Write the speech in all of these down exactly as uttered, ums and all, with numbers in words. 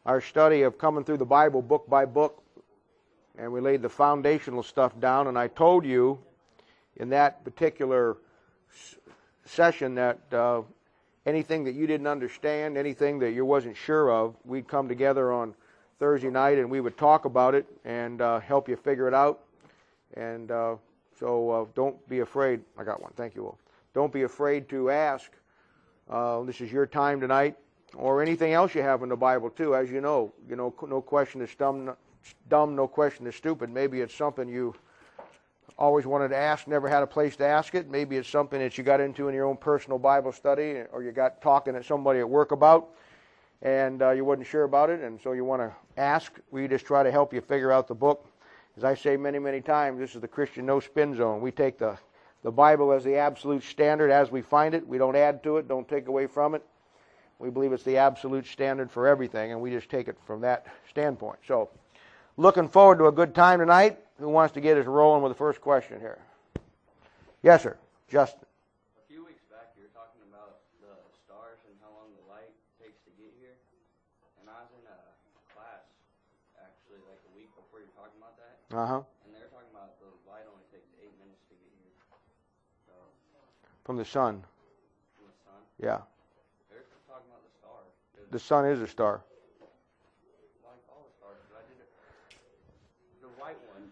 our study of coming through the Bible book by book, and we laid the foundational stuff down, and I told you in that particular s- session that uh, anything that you didn't understand, anything that you wasn't sure of, we'd come together on Thursday night and we would talk about it and uh, help you figure it out. And uh, so uh, don't be afraid. I got one. Thank you all. Don't be afraid to ask. Uh, this is your time tonight, or anything else you have in the Bible too. As you know, you know, no question is dumb, dumb, no question is stupid. Maybe it's something you always wanted to ask, never had a place to ask it. Maybe it's something that you got into in your own personal Bible study, or you got talking to somebody at work about, and uh, you wasn't sure about it, and so you want to ask. We just try to help you figure out the book. As I say many, many times, this is the Christian no spin zone. We take the, the Bible as the absolute standard as we find it. We don't add to it, don't take away from it. We believe it's the absolute standard for everything, and we just take it from that standpoint. So, looking forward to a good time tonight. Who wants to get us rolling with the first question here? Yes, sir. Justin. A few weeks back, you were talking about the stars and how long the light takes to get here. And I was in a class, actually, like a week before you were talking about that. Uh-huh. And they were talking about the light only takes eight minutes to get here. So, From the sun. from the sun. Yeah. They're talking about the stars. The sun is a star. Like all the stars, but I did it. The white ones.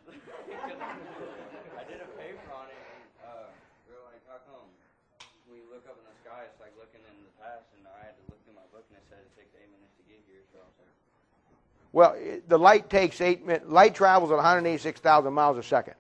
I did a paper on it, and uh, they're like, how come when you look up in the sky, it's like looking in the past, and I had to look through my book, and it said it takes eight minutes to get here, so I was like, Well, it, the light takes eight minutes. Light travels at one hundred eighty-six thousand miles a second.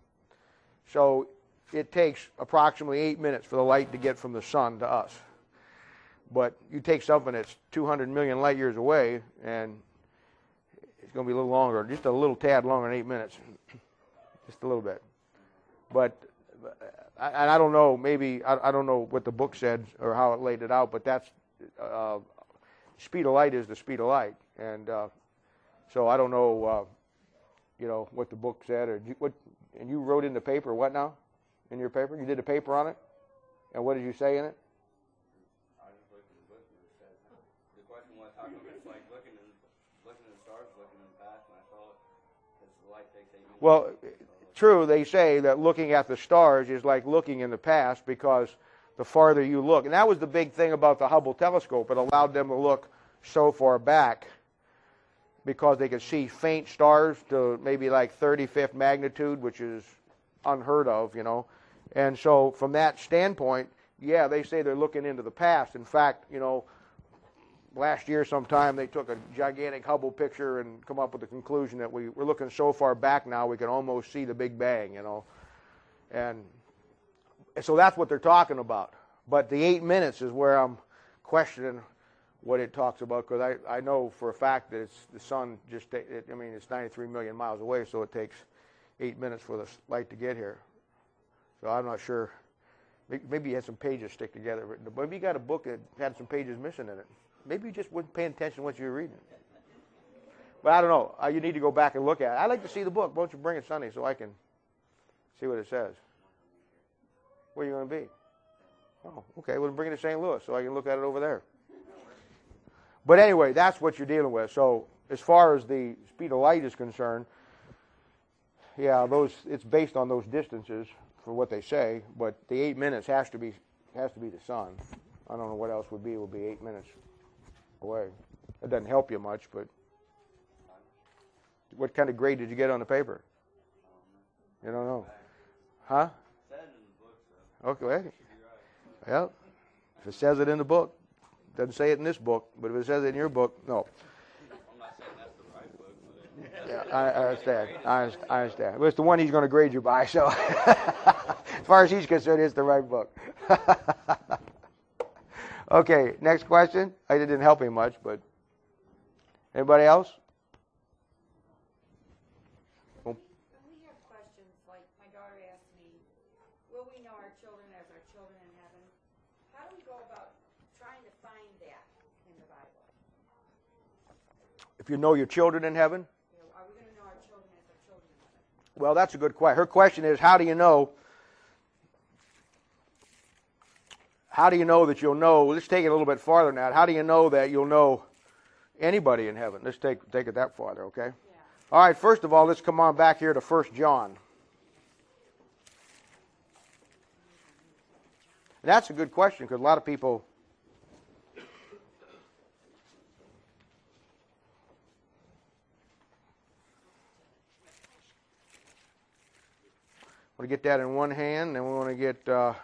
So it takes approximately eight minutes for the light to get from the sun to us. But you take something that's two hundred million light years away, and it's going to be a little longer, just a little tad longer than eight minutes. Just a little bit. But, and I don't know, maybe, I, I don't know what the book said or how it laid it out, but that's, uh, speed of light is the speed of light. And uh, so I don't know, uh, you know, what the book said, or what, and you wrote in the paper, what now? In your paper? You did a paper on it? And what did you say in it? I just looked in the book, and it said, the question was, how come it's like looking in, looking at the stars, looking in the past, and I saw it, because the light takes eight minutes. Well, true, they say that looking at the stars is like looking in the past, because the farther you look, and that was the big thing about the Hubble telescope. It allowed them to look so far back because they could see faint stars to maybe like thirty-fifth magnitude, which is unheard of, you know. And so from that standpoint, yeah, they say they're looking into the past. In fact, you know, last year sometime they took a gigantic Hubble picture and come up with the conclusion that we, we're looking so far back now we can almost see the Big Bang, you know. And so that's what they're talking about. But the eight minutes is where I'm questioning what it talks about, because I, I know for a fact that it's the sun just, it, I mean, it's ninety-three million miles away, so it takes eight minutes for the light to get here. So I'm not sure. Maybe you had some pages stick together. Maybe you got a book that had some pages missing in it. Maybe you just wasn't paying attention to what you were reading. But I don't know. Uh, you need to go back and look at it. I'd like to see the book. Why don't you bring it Sunday so I can see what it says? Where are you going to be? Oh, okay. Well, bring it to Saint Louis so I can look at it over there. But anyway, that's what you're dealing with. So as far as the speed of light is concerned, yeah, those it's based on those distances for what they say. But the eight minutes has to be has to be the sun. I don't know what else would be. It would be eight minutes away. It doesn't help you much, but what kind of grade did you get on the paper? You don't know, huh? Okay, well, yeah. If it says it in the book, doesn't say it in this book, but if it says it in your book, no. I'm not saying that's the right book, but Yeah, I, I understand. I understand. I understand. Well, it's the one he's going to grade you by, so as far as he's concerned, it's the right book. Okay, next question. I didn't help him much, but anybody else? When we have questions, like my daughter asked me, will we know our children as our children in heaven? How do we go about trying to find that in the Bible? If you know your children in heaven? You know, are we going to know our children as our children in heaven? Well, that's a good question. Her question is, how do you know? How do you know that you'll know? Let's take it a little bit farther now. How do you know that you'll know anybody in heaven. Let's take, take it that farther, okay? Yeah. All right, first of all, let's come on back here to First John. And that's a good question because a lot of people... want to get that in one hand, then we want to get... Uh,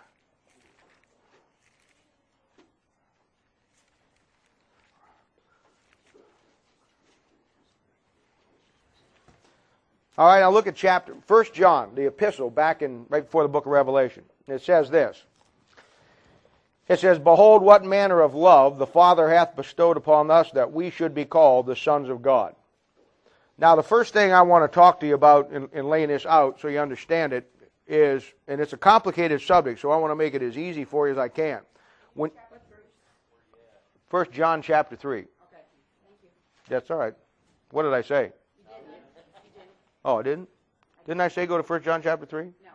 All right, now look at chapter First John, the epistle, back in right before the book of Revelation. It says this. It says, "Behold, what manner of love the Father hath bestowed upon us, that we should be called the sons of God." Now, the first thing I want to talk to you about in, in laying this out so you understand it is, and it's a complicated subject, so I want to make it as easy for you as I can. When, First John chapter three. Okay, thank you. That's all right. What did I say? Oh, I didn't? Didn't I say go to First John chapter three? No.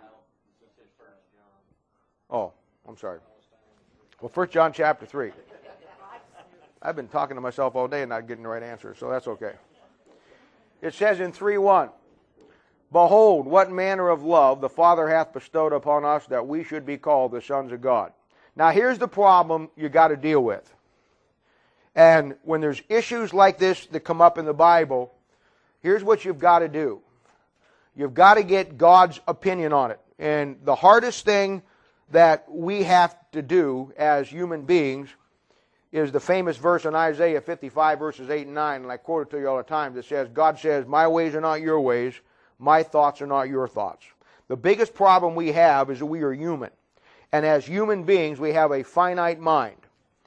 Oh, I'm sorry. Well, First John chapter three. I've been talking to myself all day and not getting the right answer, so that's okay. It says in three one, "Behold, what manner of love the Father hath bestowed upon us, that we should be called the sons of God." Now, here's the problem you got to deal with. And when there's issues like this that come up in the Bible, here's what you've got to do. You've got to get God's opinion on it. And the hardest thing that we have to do as human beings is the famous verse in Isaiah fifty-five, verses eight and nine, and I quote it to you all the time, that says, God says, "My ways are not your ways, my thoughts are not your thoughts." The biggest problem we have is that we are human. And as human beings, we have a finite mind.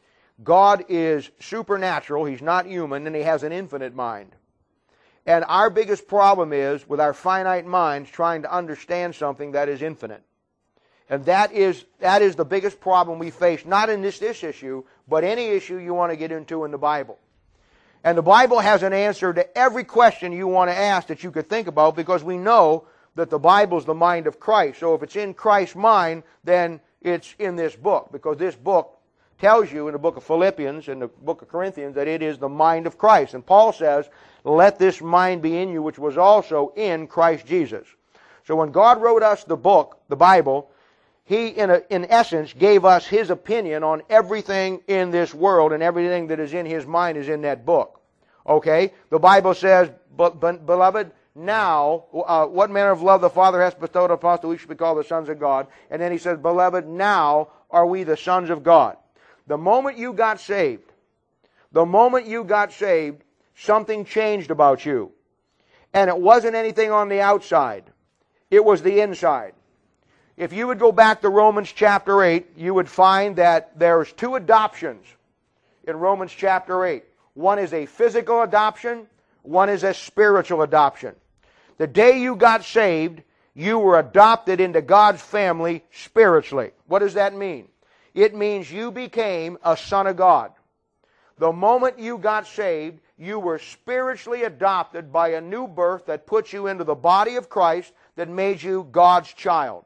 God is supernatural, He's not human, and He has an infinite mind. And our biggest problem is, with our finite minds, trying to understand something that is infinite. And that is, that is the biggest problem we face, not in this, this issue, but any issue you want to get into in the Bible. And the Bible has an answer to every question you want to ask that you could think about, because we know that the Bible is the mind of Christ. So if it's in Christ's mind, then it's in this book, because this book tells you in the book of Philippians and the book of Corinthians that it is the mind of Christ. And Paul says, "Let this mind be in you, which was also in Christ Jesus." So when God wrote us the book, the Bible, He, in, a, in essence, gave us His opinion on everything in this world, and everything that is in His mind is in that book. Okay? The Bible says, "Beloved, now, uh, what manner of love the Father hath bestowed upon us, that we should be called the sons of God." And then He says, "Beloved, now are we the sons of God." The moment you got saved, the moment you got saved, something changed about you. And it wasn't anything on the outside. It was the inside. If you would go back to Romans chapter eight, you would find that there's two adoptions in Romans chapter eight. One is a physical adoption, one is a spiritual adoption. The day you got saved, you were adopted into God's family spiritually. What does that mean? It means you became a son of God. The moment you got saved, you were spiritually adopted by a new birth that put you into the body of Christ, that made you God's child.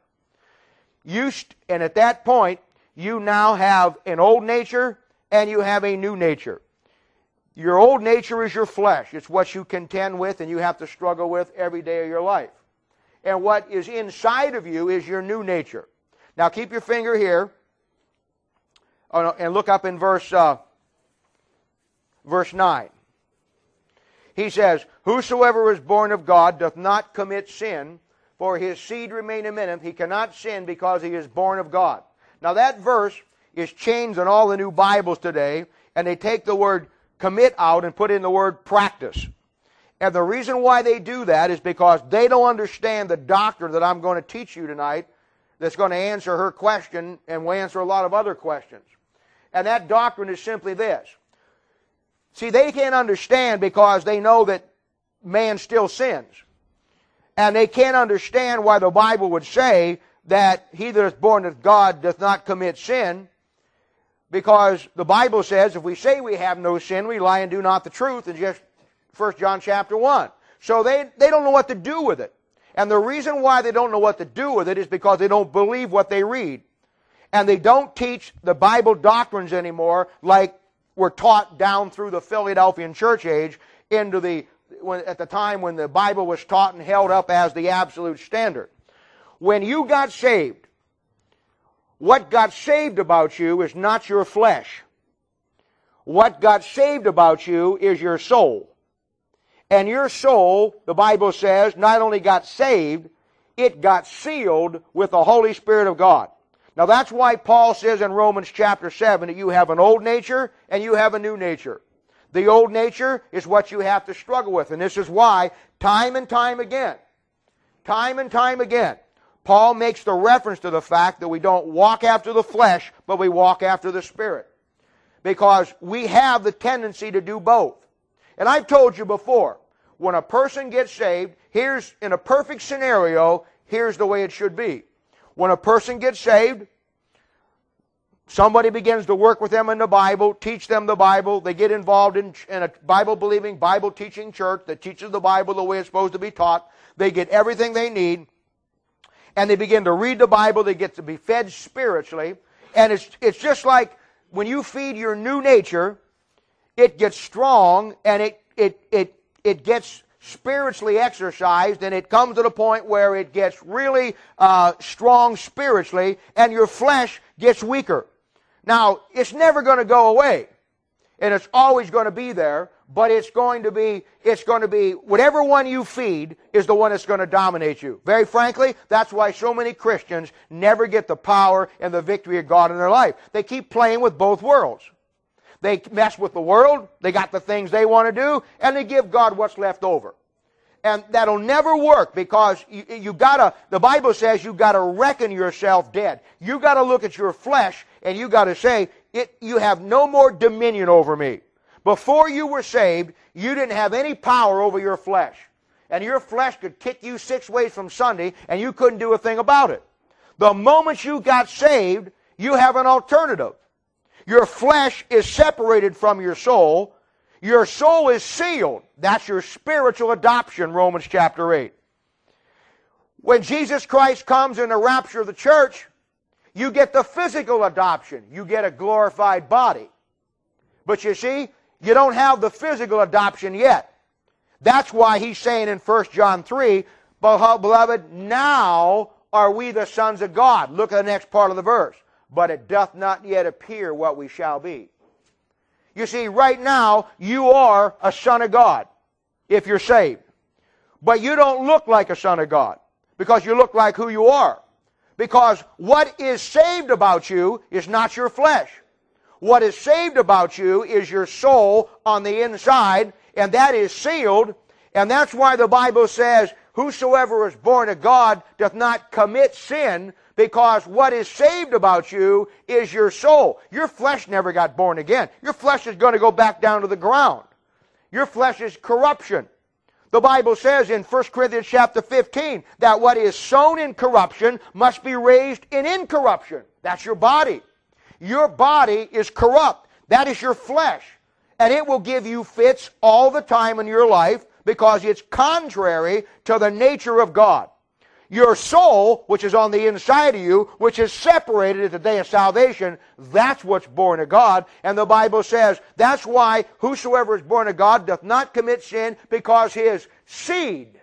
You st- and at that point, you now have an old nature and you have a new nature. Your old nature is your flesh. It's what you contend with and you have to struggle with every day of your life. And what is inside of you is your new nature. Now keep your finger here. Oh, no, and look up in verse uh, verse nine. He says, "Whosoever is born of God doth not commit sin, for his seed remaineth in him. He cannot sin because he is born of God." Now that verse is changed in all the new Bibles today, and they take the word commit out and put in the word practice. And the reason why they do that is because they don't understand the doctrine that I'm going to teach you tonight, that's going to answer her question and will answer a lot of other questions. And that doctrine is simply this. See, they can't understand because they know that man still sins. And they can't understand why the Bible would say that he that is born of God doth not commit sin, because the Bible says if we say we have no sin, we lie and do not the truth, in just First John chapter one. So they, they don't know what to do with it. And the reason why they don't know what to do with it is because they don't believe what they read. And they don't teach the Bible doctrines anymore like were taught down through the Philadelphian church age into the, when, at the time when the Bible was taught and held up as the absolute standard. When you got saved, what got saved about you is not your flesh. What got saved about you is your soul. And your soul, the Bible says, not only got saved, it got sealed with the Holy Spirit of God. Now that's why Paul says in Romans chapter seven that you have an old nature and you have a new nature. The old nature is what you have to struggle with. And this is why, time and time again, time and time again, Paul makes the reference to the fact that we don't walk after the flesh, but we walk after the Spirit. Because we have the tendency to do both. And I've told you before, when a person gets saved, here's, in a perfect scenario, here's the way it should be. When a person gets saved, somebody begins to work with them in the Bible, teach them the Bible, they get involved in, in a Bible-believing, Bible-teaching church that teaches the Bible the way it's supposed to be taught, they get everything they need, and they begin to read the Bible, they get to be fed spiritually, and it's, it's just like when you feed your new nature, it gets strong, and it, it, it, it gets spiritually exercised, and it comes to the point where it gets really uh, strong spiritually, and your flesh gets weaker. Now, it's never going to go away, and it's always going to be there, but it's going to be, it's going to be, whatever one you feed is the one that's going to dominate you. Very frankly, that's why so many Christians never get the power and the victory of God in their life. They keep playing with both worlds. They mess with the world, they got the things they want to do, and they give God what's left over. And that'll never work because you, you gotta, the Bible says you gotta reckon yourself dead. You gotta look at your flesh and you gotta say, it, you have no more dominion over me. Before you were saved, you didn't have any power over your flesh. And your flesh could kick you six ways from Sunday and you couldn't do a thing about it. The moment you got saved, you have an alternative. Your flesh is separated from your soul. Your soul is sealed. That's your spiritual adoption, Romans chapter eight. When Jesus Christ comes in the rapture of the church, you get the physical adoption. You get a glorified body. But you see, you don't have the physical adoption yet. That's why he's saying in First John three, beloved, now are we the sons of God. Look at the next part of the verse. But it doth not yet appear what we shall be. You see, right now, you are a son of God, if you're saved. But you don't look like a son of God, because you look like who you are. Because what is saved about you is not your flesh. What is saved about you is your soul on the inside, and that is sealed, and that's why the Bible says, whosoever is born of God doth not commit sin, because what is saved about you is your soul. Your flesh never got born again. Your flesh is going to go back down to the ground. Your flesh is corruption. The Bible says in First Corinthians chapter fifteen that what is sown in corruption must be raised in incorruption. That's your body. Your body is corrupt. That is your flesh. And it will give you fits all the time in your life because it's contrary to the nature of God. Your soul, which is on the inside of you, which is separated at the day of salvation, that's what's born of God. And the Bible says, that's why whosoever is born of God doth not commit sin, because his seed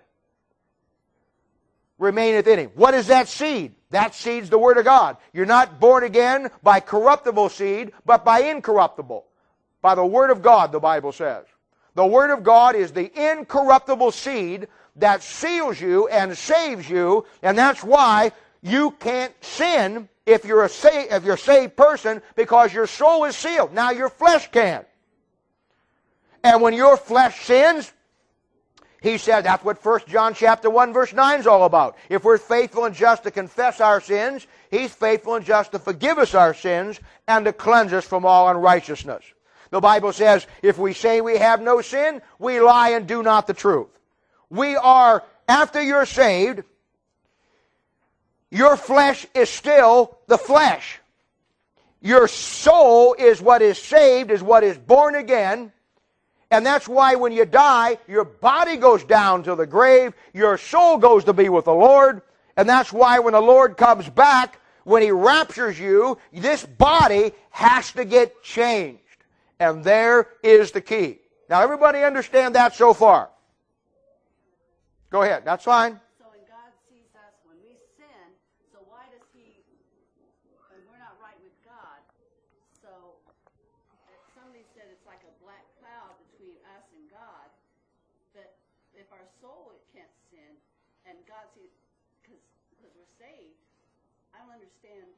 remaineth in him. What is that seed? That seed's the Word of God. You're not born again by corruptible seed, but by incorruptible. By the Word of God, the Bible says. The Word of God is the incorruptible seed that seals you and saves you, and that's why you can't sin if you're a sa- if you're a saved person, because your soul is sealed. Now your flesh can. And when your flesh sins, he said, that's what First John chapter one verse nine is all about. If we're faithful and just to confess our sins, he's faithful and just to forgive us our sins and to cleanse us from all unrighteousness. The Bible says, if we say we have no sin, we lie and do not the truth. We are, after you're saved, your flesh is still the flesh. Your soul is what is saved, is what is born again. And that's why when you die, your body goes down to the grave, your soul goes to be with the Lord. And that's why when the Lord comes back, when He raptures you, this body has to get changed. And there is the key. Now, everybody understand that so far? Go ahead. That's fine. So when God sees us, when we sin, so why does He, when we're not right with God, so somebody said it's like a black cloud between us and God, but if our soul can't sin, and God sees, because because we're saved, I don't understand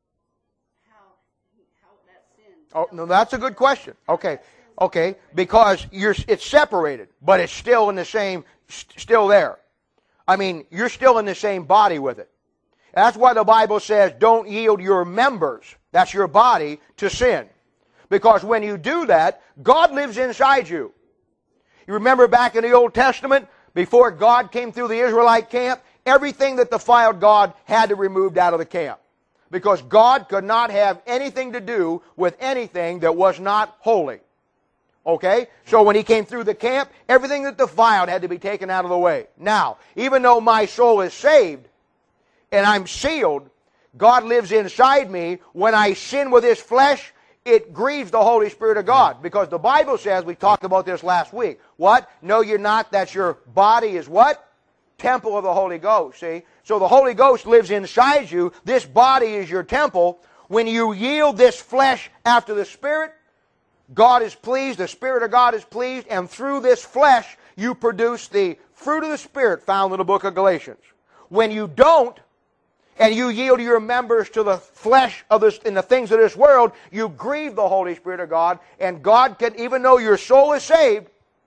how he, how that sin. Oh, no, that's a good question. Okay. Okay, because you're, it's separated, but it's still in the same, st- still there. I mean, you're still in the same body with it. That's why the Bible says, don't yield your members, that's your body, to sin. Because when you do that, God lives inside you. You remember back in the Old Testament, before God came through the Israelite camp, everything that defiled God had to be removed out of the camp. Because God could not have anything to do with anything that was not holy. Okay? So when He came through the camp, everything that defiled had to be taken out of the way. Now, even though my soul is saved and I'm sealed, God lives inside me. When I sin with this flesh, it grieves the Holy Spirit of God. Because the Bible says, we talked about this last week, what? No, you're not. That's your body is what? Temple of the Holy Ghost. See? So the Holy Ghost lives inside you. This body is your temple. When you yield this flesh after the Spirit, God is pleased, the Spirit of God is pleased, and through this flesh you produce the fruit of the Spirit found in the book of Galatians. When you don't, and you yield your members to the flesh of this, in the things of this world, you grieve the Holy Spirit of God, and God can, even though your soul is saved,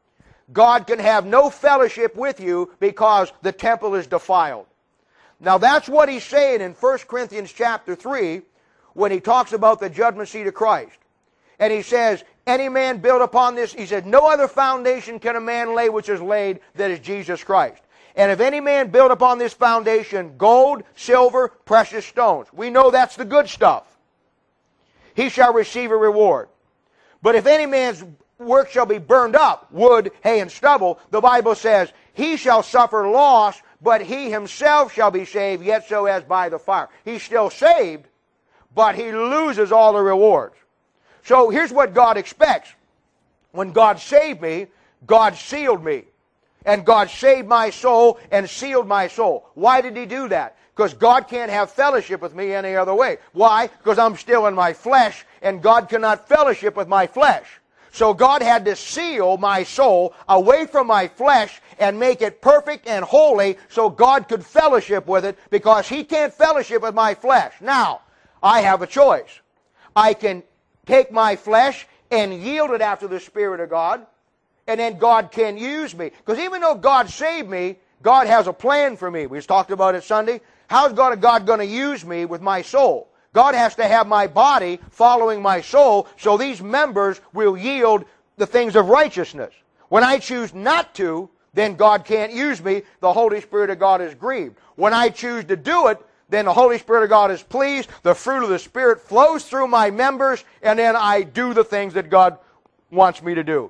God can have no fellowship with you because the temple is defiled. Now that's what he's saying in First Corinthians chapter three when he talks about the judgment seat of Christ. And he says, any man build upon this, he said, no other foundation can a man lay which is laid, that is Jesus Christ. And if any man build upon this foundation gold, silver, precious stones, we know that's the good stuff, he shall receive a reward. But if any man's work shall be burned up, wood, hay, and stubble, the Bible says, he shall suffer loss, but he himself shall be saved, yet so as by the fire. He's still saved, but he loses all the rewards. So here's what God expects. When God saved me, God sealed me. And God saved my soul and sealed my soul. Why did He do that? Because God can't have fellowship with me any other way. Why? Because I'm still in my flesh, and God cannot fellowship with my flesh. So God had to seal my soul away from my flesh and make it perfect and holy so God could fellowship with it, because He can't fellowship with my flesh. Now, I have a choice. I can take my flesh and yield it after the Spirit of God, and then God can use me. Because even though God saved me, God has a plan for me. We just talked about it Sunday. How's God, God going to use me with my soul? God has to have my body following my soul, so these members will yield the things of righteousness. When I choose not to, then God can't use me. The Holy Spirit of God is grieved. When I choose to do it, then the Holy Spirit of God is pleased, the fruit of the Spirit flows through my members, and then I do the things that God wants me to do.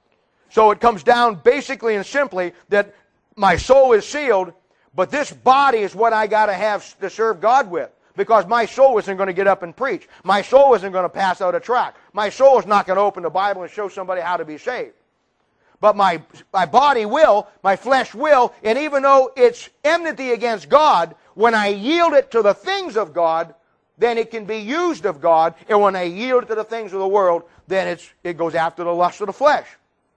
So it comes down basically and simply that my soul is sealed, but this body is what I got to have to serve God with. Because my soul isn't going to get up and preach. My soul isn't going to pass out a tract. My soul is not going to open the Bible and show somebody how to be saved. But my, my body will, my flesh will, and even though it's enmity against God, when I yield it to the things of God, then it can be used of God. And when I yield it to the things of the world, then it's, it goes after the lust of the flesh.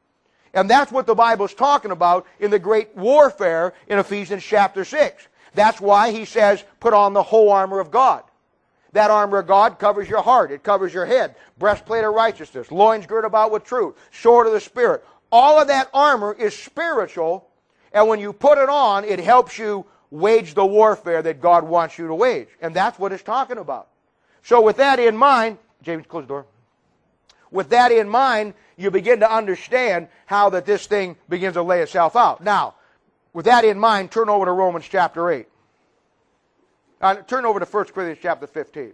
And that's what the Bible's talking about in the great warfare in Ephesians chapter six. That's why he says, put on the whole armor of God. That armor of God covers your heart. It covers your head. Breastplate of righteousness. Loins girt about with truth. Sword of the Spirit. All of that armor is spiritual. And when you put it on, it helps you wage the warfare that God wants you to wage. And that's what it's talking about. So with that in mind, James, close the door. With that in mind, you begin to understand how that this thing begins to lay itself out. Now, with that in mind, turn over to Romans chapter eight. Uh, turn over to First Corinthians chapter fifteen.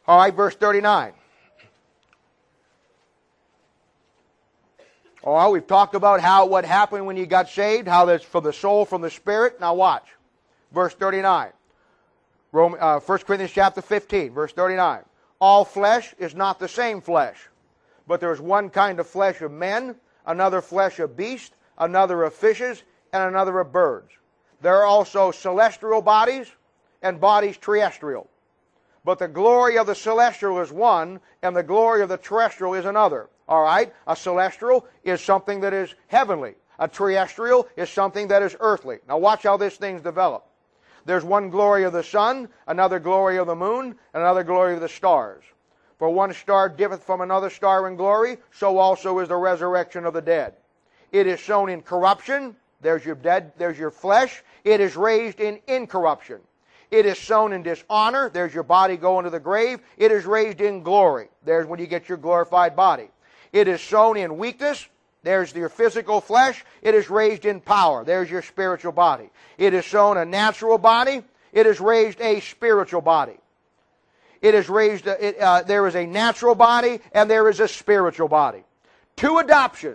All right, verse thirty-nine. All right, we've talked about how what happened when you got saved, how that's from the soul, from the spirit. Now watch. Verse thirty-nine. Rome, uh, First Corinthians chapter fifteen, verse thirty-nine. All flesh is not the same flesh, but there is one kind of flesh of men, another flesh of beasts, another of fishes, and another of birds. There are also celestial bodies and bodies terrestrial. But the glory of the celestial is one, and the glory of the terrestrial is another. All right? A celestial is something that is heavenly. A terrestrial is something that is earthly. Now watch how this thing's developed. There's one glory of the sun, another glory of the moon, and another glory of the stars. For one star differeth from another star in glory, so also is the resurrection of the dead. It is sown in corruption. There's your dead, there's your flesh. It is raised in incorruption. It is sown in dishonor. There's your body going to the grave. It is raised in glory. There's when you get your glorified body. It is sown in weakness. There's your physical flesh. It is raised in power. There's your spiritual body. It is sown a natural body. It is raised a spiritual body. It is raised, uh, it, uh, there is a natural body and there is a spiritual body. Two adoptions.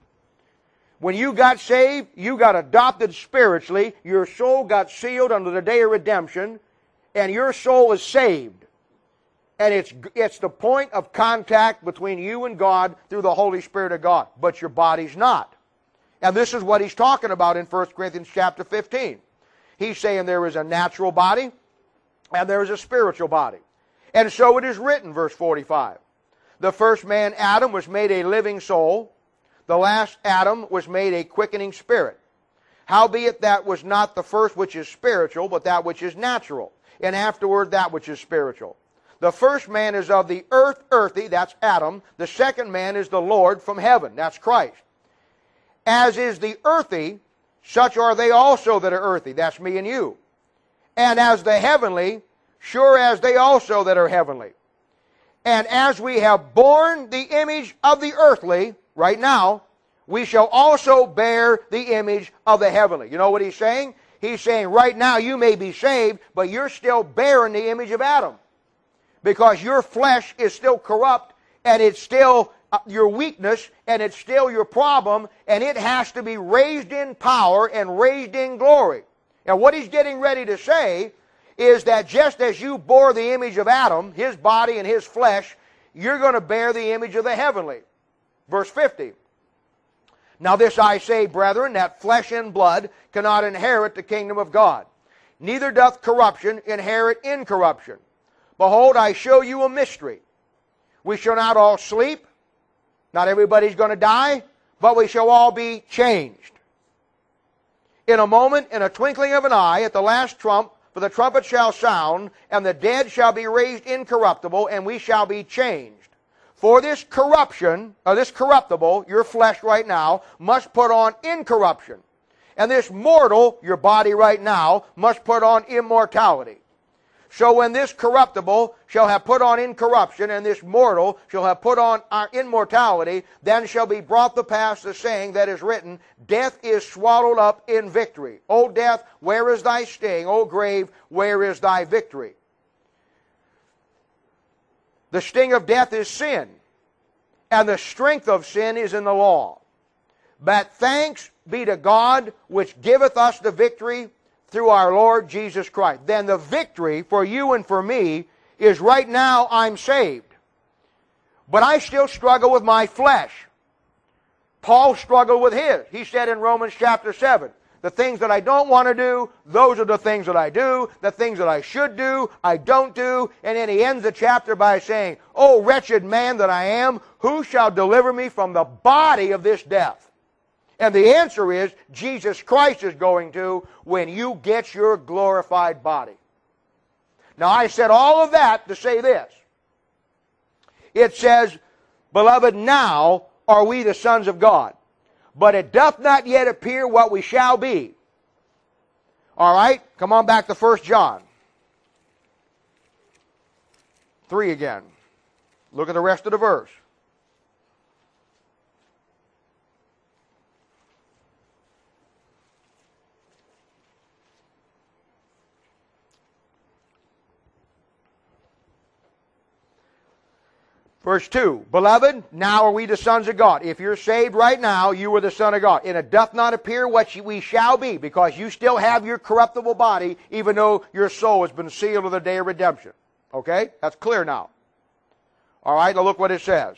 When you got saved, you got adopted spiritually. Your soul got sealed under the day of redemption, and your soul is saved. And it's, it's the point of contact between you and God through the Holy Spirit of God. But your body's not. And this is what he's talking about in First Corinthians chapter fifteen. He's saying there is a natural body and there is a spiritual body. And so it is written, verse forty-five. The first man, Adam, was made a living soul. The last Adam was made a quickening spirit. Howbeit that was not the first which is spiritual, but that which is natural. And afterward that which is spiritual. The first man is of the earth, earthy, that's Adam. The second man is the Lord from heaven, that's Christ. As is the earthy, such are they also that are earthy, that's me and you. And as the heavenly, sure as they also that are heavenly. And as we have borne the image of the earthly, right now, we shall also bear the image of the heavenly. You know what he's saying? He's saying right now you may be saved, but you're still bearing the image of Adam. Because your flesh is still corrupt, and it's still your weakness, and it's still your problem, and it has to be raised in power and raised in glory. And what he's getting ready to say is that just as you bore the image of Adam, his body and his flesh, you're going to bear the image of the heavenly. Verse fifty. Now this I say, brethren, that flesh and blood cannot inherit the kingdom of God. Neither doth corruption inherit incorruption. Behold, I show you a mystery. We shall not all sleep. Not everybody's going to die, but we shall all be changed. In a moment, in a twinkling of an eye, at the last trump, for the trumpet shall sound, and the dead shall be raised incorruptible, and we shall be changed. For this corruption, or this corruptible, your flesh right now, must put on incorruption. And this mortal, your body right now, must put on immortality. So when this corruptible shall have put on incorruption, and this mortal shall have put on our immortality, then shall be brought to pass the saying that is written, Death is swallowed up in victory. O death, where is thy sting? O grave, where is thy victory? The sting of death is sin, and the strength of sin is in the law. But thanks be to God, which giveth us the victory through our Lord Jesus Christ. Then the victory for you and for me is right now I'm saved. But I still struggle with my flesh. Paul struggled with his. He said in Romans chapter seven, the things that I don't want to do, those are the things that I do. The things that I should do, I don't do. And then he ends the chapter by saying, O wretched man that I am, who shall deliver me from the body of this death? And the answer is, Jesus Christ is going to when you get your glorified body. Now I said all of that to say this. It says, Beloved, now are we the sons of God, but it doth not yet appear what we shall be. All right, come on back to First John. three again. Look at the rest of the verse. Verse two, Beloved, now are we the sons of God. If you're saved right now, you are the son of God. And it doth not appear what we shall be, because you still have your corruptible body, even though your soul has been sealed to the day of redemption. Okay? That's clear now. All right, now look what it says.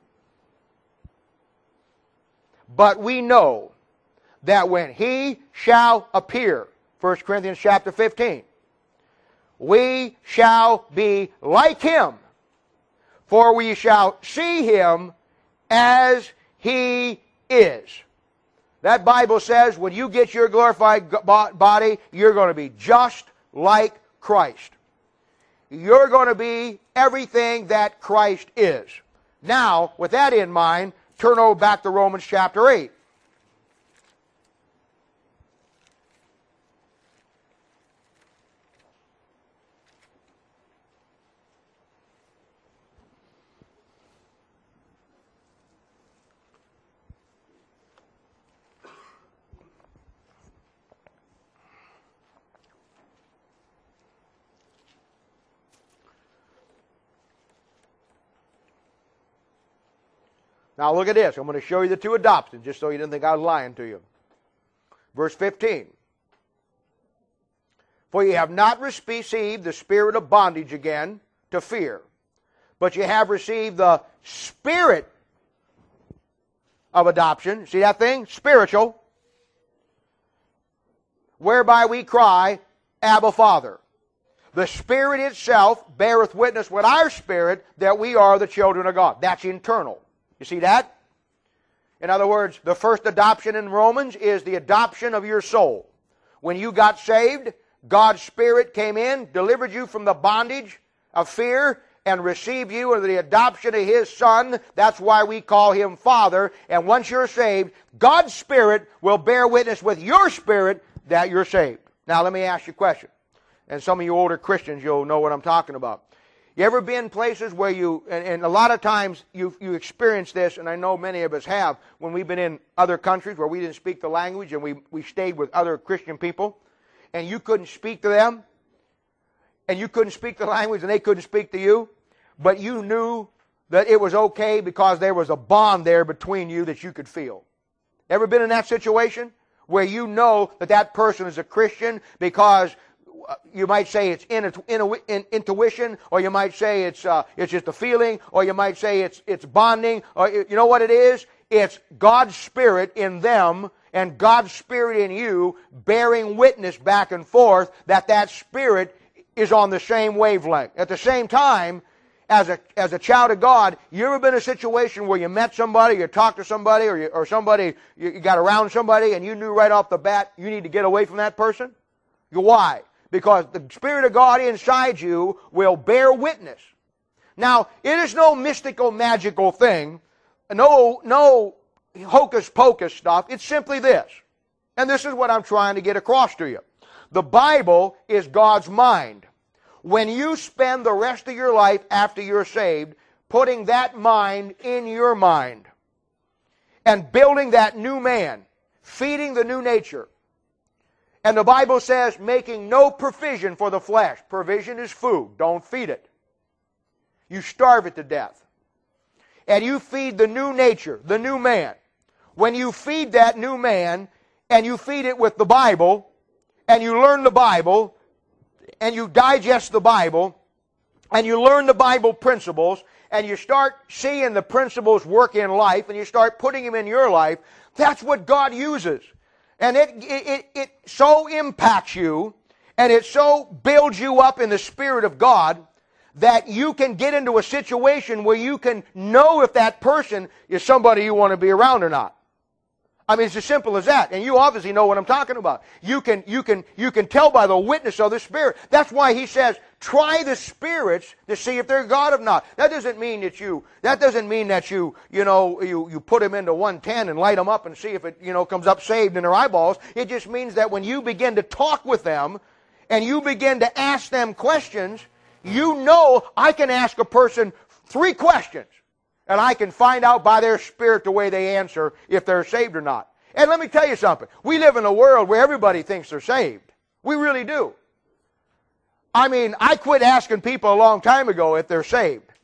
But we know that when He shall appear, First Corinthians chapter fifteen, we shall be like Him, for we shall see Him as He is. That Bible says when you get your glorified body, you're going to be just like Christ. You're going to be everything that Christ is. Now, with that in mind, turn over back to Romans chapter eight. Now look at this. I'm going to show you the two adoptions, just so you didn't think I was lying to you. Verse fifteen. For ye have not received the spirit of bondage again to fear, but ye have received the Spirit of adoption. See that thing? Spiritual. Whereby we cry, Abba, Father. The Spirit itself beareth witness with our spirit that we are the children of God. That's internal. You see that? In other words, the first adoption in Romans is the adoption of your soul. When you got saved, God's Spirit came in, delivered you from the bondage of fear, and received you into the adoption of His Son. That's why we call Him Father. And once you're saved, God's Spirit will bear witness with your spirit that you're saved. Now let me ask you a question. And some of you older Christians, you'll know what I'm talking about. You ever been places where you, and, and a lot of times you you experience this, and I know many of us have, when we've been in other countries where we didn't speak the language and we, we stayed with other Christian people, and you couldn't speak to them, and you couldn't speak the language and they couldn't speak to you, but you knew that it was okay because there was a bond there between you that you could feel. Ever been in that situation where you know that that person is a Christian because you might say it's in, in, in, intuition, or you might say it's uh, it's just a feeling, or you might say it's it's bonding, or you know what it is? It's God's Spirit in them and God's Spirit in you bearing witness back and forth that that Spirit is on the same wavelength. At the same time, as a as a child of God, you ever been in a situation where you met somebody, you talked to somebody, or you, or somebody you, you got around somebody, and you knew right off the bat you need to get away from that person? Why? Because the Spirit of God inside you will bear witness. Now, it is no mystical, magical thing, no, no hocus-pocus stuff. It's simply this. And this is what I'm trying to get across to you. The Bible is God's mind. When you spend the rest of your life after you're saved putting that mind in your mind and building that new man, feeding the new nature, and the Bible says, making no provision for the flesh. Provision is food. Don't feed it. You starve it to death. And you feed the new nature, the new man. When you feed that new man, and you feed it with the Bible, and you learn the Bible, and you digest the Bible, and you learn the Bible principles, and you start seeing the principles work in life, and you start putting them in your life, that's what God uses. And it, it, it so impacts you, and it so builds you up in the Spirit of God, that you can get into a situation where you can know if that person is somebody you want to be around or not. I mean, it's as simple as that. And you obviously know what I'm talking about. You can, you can, you can tell by the witness of the Spirit. That's why he says, try the spirits to see if they're God or not. That doesn't mean that you, that doesn't mean that you, you know, you, you put them into one ten and light them up and see if it, you know, comes up saved in their eyeballs. It just means that when you begin to talk with them and you begin to ask them questions, you know I can ask a person three questions. And I can find out by their spirit the way they answer if they're saved or not. And let me tell you something. We live in a world where everybody thinks they're saved. We really do. I mean, I quit asking people a long time ago if they're saved.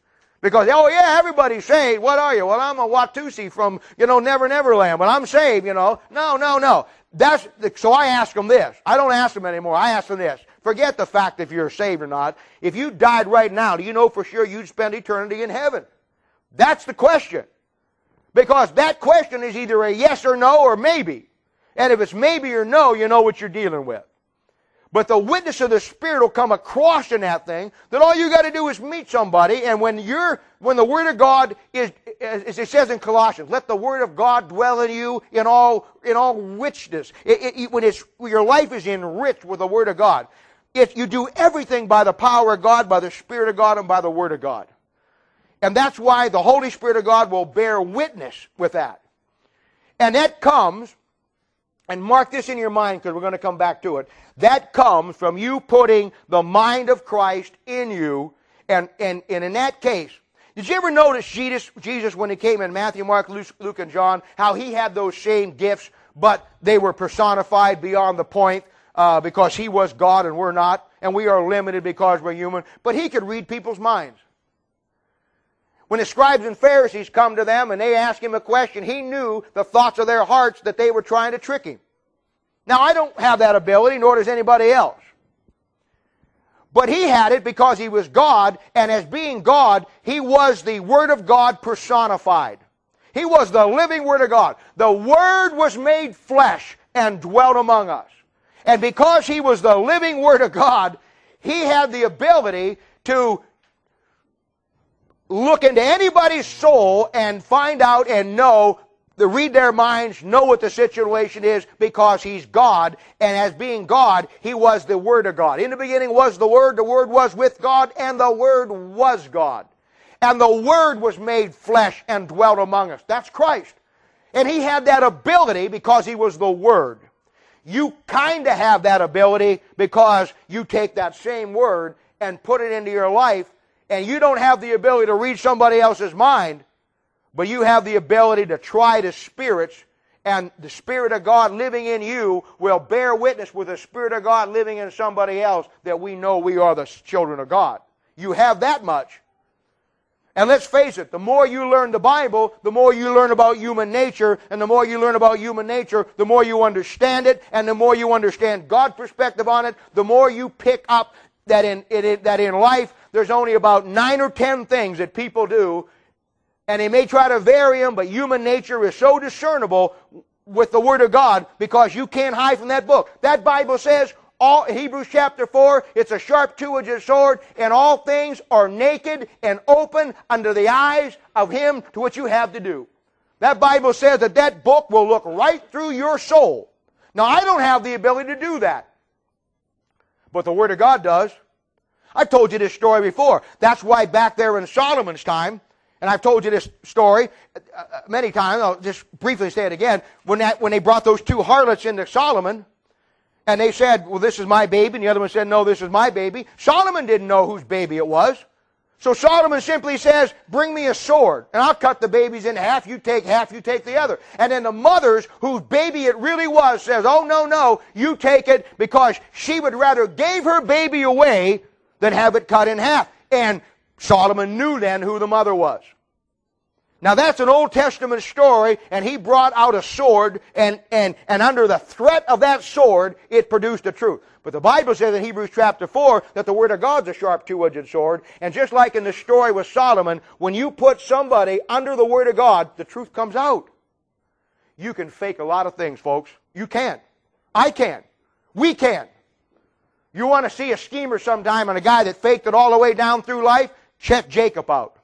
Because, oh yeah, everybody's saved. What are you? Well, I'm a Watusi from, you know, Never Never Land, but I'm saved, you know. No, no, no. That's, so I ask them this. I don't ask them anymore. I ask them this. Forget the fact if you're saved or not. If you died right now, do you know for sure you'd spend eternity in heaven? That's the question. Because that question is either a yes or no or maybe. And if it's maybe or no, you know what you're dealing with. But the witness of the Spirit will come across in that thing, that all you got to do is meet somebody, and when you're, when the Word of God is, as it says in Colossians, let the Word of God dwell in you in all, in all richness. It, it, when it's, your life is enriched with the Word of God. If you do everything by the power of God, by the Spirit of God, and by the Word of God. And that's why the Holy Spirit of God will bear witness with that. And that comes, and mark this in your mind because we're going to come back to it. That comes from you putting the mind of Christ in you. And, and, and in that case, did you ever notice Jesus, Jesus when he came in Matthew, Mark, Luke, Luke, and John, how he had those same gifts, but they were personified beyond the point uh, because he was God and we're not. And we are limited because we're human. But he could read people's minds. When the scribes and Pharisees come to them and they ask him a question, he knew the thoughts of their hearts that they were trying to trick him. Now, I don't have that ability, nor does anybody else. But he had it because he was God, and as being God, he was the Word of God personified. He was the living Word of God. The Word was made flesh and dwelt among us. And because he was the living Word of God, he had the ability to look into anybody's soul and find out and know, to read their minds, know what the situation is because he's God. And as being God, he was the Word of God. In the beginning was the Word, the Word was with God, and the Word was God. And the Word was made flesh and dwelt among us. That's Christ. And he had that ability because he was the Word. You kind of have that ability because you take that same Word and put it into your life. And you don't have the ability to read somebody else's mind, but you have the ability to try the spirits, and the Spirit of God living in you will bear witness with the Spirit of God living in somebody else that we know we are the children of God. You have that much. And let's face it, the more you learn the Bible, the more you learn about human nature, and the more you learn about human nature, the more you understand it, and the more you understand God's perspective on it, the more you pick up that in, it, that in life there's only about nine or ten things that people do, and they may try to vary them, but human nature is so discernible with the Word of God because you can't hide from that book. That Bible says, all, Hebrews chapter four, it's a sharp two-edged sword, and all things are naked and open under the eyes of Him to which you have to do. That Bible says that that book will look right through your soul. Now, I don't have the ability to do that, but the Word of God does. I've told you this story before. That's why back there in Solomon's time, and I've told you this story uh, many times, I'll just briefly say it again, when, that, when they brought those two harlots into Solomon, and they said, well, this is my baby, and the other one said, no, this is my baby. Solomon didn't know whose baby it was. So Solomon simply says, bring me a sword, and I'll cut the babies in half. You take half, you take the other. And then the mothers, whose baby it really was, says, oh, no, no, you take it, because she would rather give her baby away than have it cut in half. And Solomon knew then who the mother was. Now that's an Old Testament story, and he brought out a sword, and, and, and under the threat of that sword, it produced the truth. But the Bible says in Hebrews chapter four that the Word of God's a sharp two-edged sword, and just like in the story with Solomon, when you put somebody under the Word of God, the truth comes out. You can fake a lot of things, folks. You can. I can. We can. You want to see a schemer sometime and a guy that faked it all the way down through life? Check Jacob out.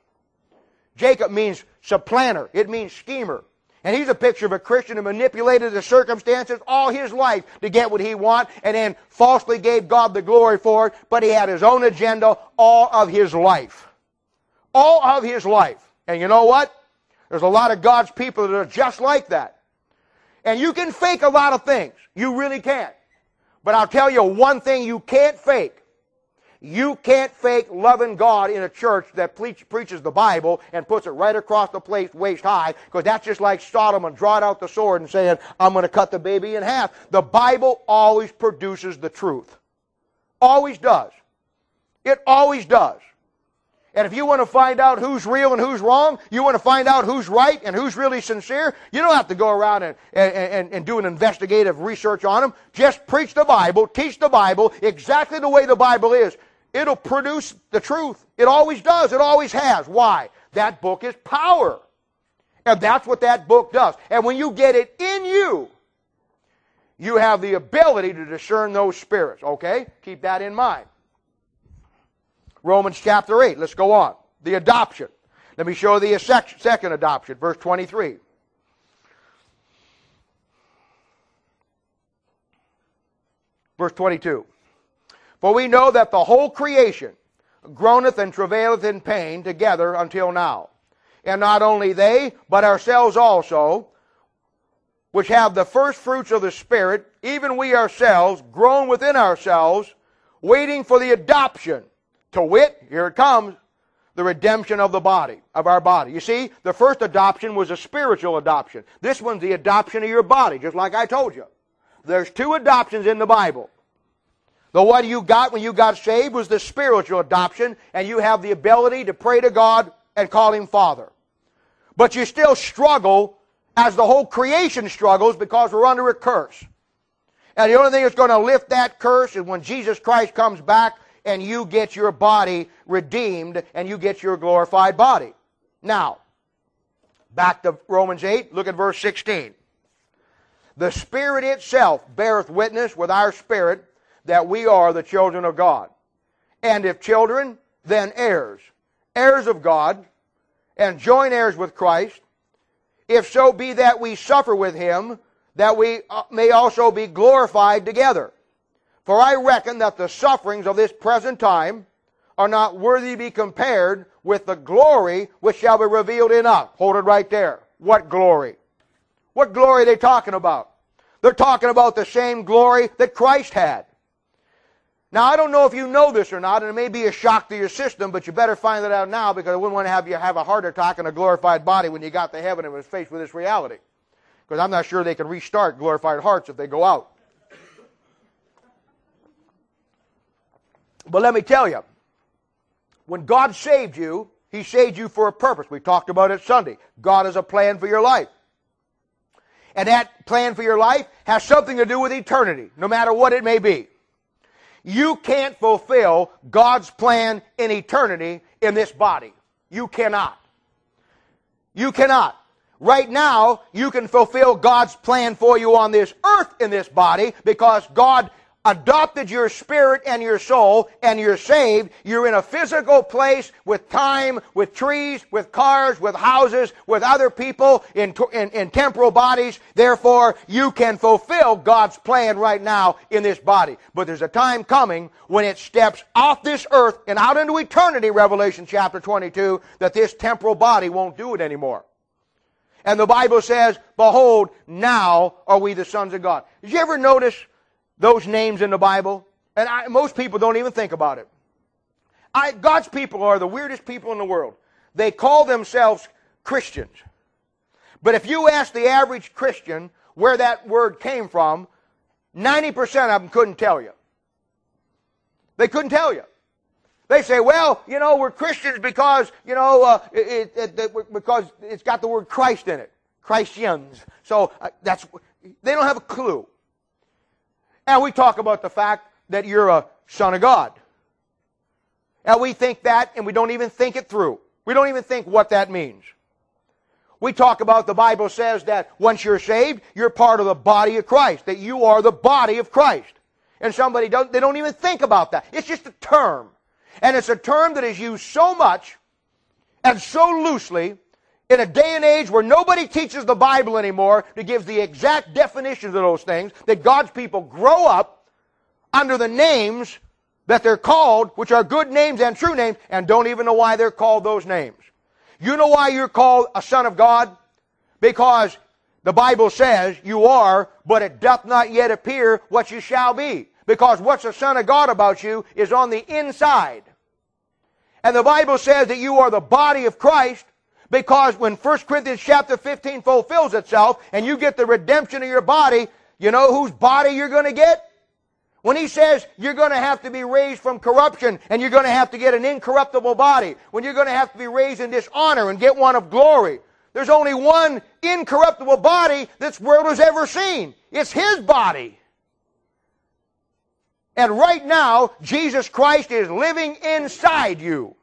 Jacob means supplanter. It means schemer. And he's a picture of a Christian who manipulated the circumstances all his life to get what he wanted, and then falsely gave God the glory for it, but he had his own agenda all of his life. All of his life. And you know what? There's a lot of God's people that are just like that. And you can fake a lot of things. You really can. But I'll tell you one thing you can't fake. You can't fake loving God in a church that preach, preaches the Bible and puts it right across the place waist high, because that's just like Solomon drawing out the sword and saying, I'm going to cut the baby in half. The Bible always produces the truth. Always does. It always does. And if you want to find out who's real and who's wrong, you want to find out who's right and who's really sincere, you don't have to go around and, and, and, and do an investigative research on them. Just preach the Bible, teach the Bible exactly the way the Bible is. It'll produce the truth. It always does. It always has. Why? That book is power. And that's what that book does. And when you get it in you, you have the ability to discern those spirits. Okay? Keep that in mind. Romans chapter eight. Let's go on. The adoption. Let me show you the second adoption. Verse twenty-three. Verse twenty-two. For we know that the whole creation groaneth and travaileth in pain together until now. And not only they, but ourselves also, which have the first fruits of the Spirit, even we ourselves, groan within ourselves, waiting for the adoption. To wit, here it comes, the redemption of the body, of our body. You see, the first adoption was a spiritual adoption. This one's the adoption of your body, just like I told you. There's two adoptions in the Bible. The one you got when you got saved was the spiritual adoption, and you have the ability to pray to God and call Him Father. But you still struggle as the whole creation struggles because we're under a curse. And the only thing that's going to lift that curse is when Jesus Christ comes back and you get your body redeemed and you get your glorified body. Now, back to Romans eight, look at verse sixteen. The Spirit itself beareth witness with our spirit that we are the children of God. And if children, then heirs, heirs of God, and joint heirs with Christ, if so be that we suffer with Him, that we may also be glorified together. For I reckon that the sufferings of this present time are not worthy to be compared with the glory which shall be revealed in us. Hold it right there. What glory? What glory are they talking about? They're talking about the same glory that Christ had. Now, I don't know if you know this or not, and it may be a shock to your system, but you better find it out now because I wouldn't want to have you have a heart attack in a glorified body when you got to heaven and was faced with this reality. Because I'm not sure they can restart glorified hearts if they go out. But let me tell you, when God saved you, He saved you for a purpose. We talked about it Sunday. God has a plan for your life. And that plan for your life has something to do with eternity, no matter what it may be. You can't fulfill God's plan in eternity in this body. You cannot. You cannot. Right now, you can fulfill God's plan for you on this earth in this body because God adopted your spirit and your soul and you're saved. You're in a physical place with time, with trees, with cars, with houses, with other people in, in, in temporal bodies. Therefore, you can fulfill God's plan right now in this body. But there's a time coming when it steps off this earth and out into eternity, Revelation chapter twenty-two, that this temporal body won't do it anymore. And the Bible says, behold, now are we the sons of God. Did you ever notice those names in the Bible? And I, most people don't even think about it. I, God's people are the weirdest people in the world. They call themselves Christians. But if you ask the average Christian where that word came from, ninety percent of them couldn't tell you. They couldn't tell you. They say, well, you know, we're Christians because, you know, uh, it, it, it, because it's got the word Christ in it. Christians. So uh, that's, they don't have a clue. And we talk about the fact that you're a son of God. And we think that, and we don't even think it through. We don't even think what that means. We talk about, the Bible says that once you're saved, you're part of the body of Christ, that you are the body of Christ. And somebody don't, they don't even think about that. It's just a term. And it's a term that is used so much and so loosely in a day and age where nobody teaches the Bible anymore to give the exact definitions of those things, that God's people grow up under the names that they're called, which are good names and true names, and don't even know why they're called those names. You know why you're called a son of God? Because the Bible says you are, but it doth not yet appear what you shall be. Because what's a son of God about you is on the inside. And the Bible says that you are the body of Christ, because when First Corinthians chapter fifteen fulfills itself and you get the redemption of your body, you know whose body you're going to get? When he says you're going to have to be raised from corruption and you're going to have to get an incorruptible body, when you're going to have to be raised in dishonor and get one of glory, there's only one incorruptible body this world has ever seen. It's his body. And right now, Jesus Christ is living inside you.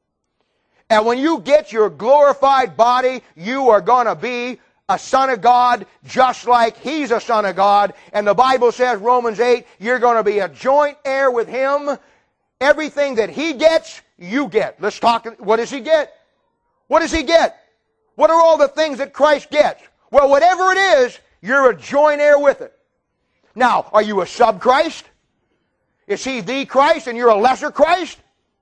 And when you get your glorified body, you are going to be a son of God, just like he's a son of God. And the Bible says, Romans eight, you're going to be a joint heir with him. Everything that he gets, you get. Let's talk, what does he get? What does he get? What are all the things that Christ gets? Well, whatever it is, you're a joint heir with it. Now, are you a sub-Christ? Is he the Christ and you're a lesser Christ?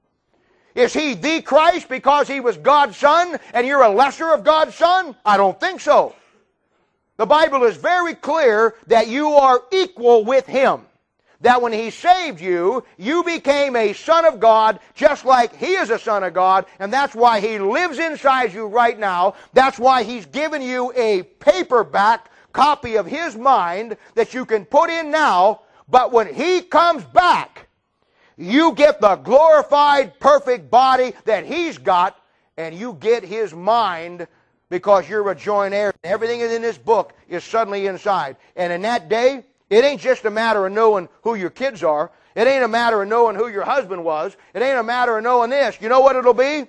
Is he the Christ because he was God's son and you're a lesser of God's son? I don't think so. The Bible is very clear that you are equal with him. That when he saved you, you became a son of God just like he is a son of God, and that's why he lives inside you right now. That's why he's given you a paperback copy of his mind that you can put in now. But when he comes back, you get the glorified, perfect body that he's got, and you get his mind because you're a joint heir. Everything in this book is suddenly inside. And in that day, it ain't just a matter of knowing who your kids are. It ain't a matter of knowing who your husband was. It ain't a matter of knowing this. You know what it'll be?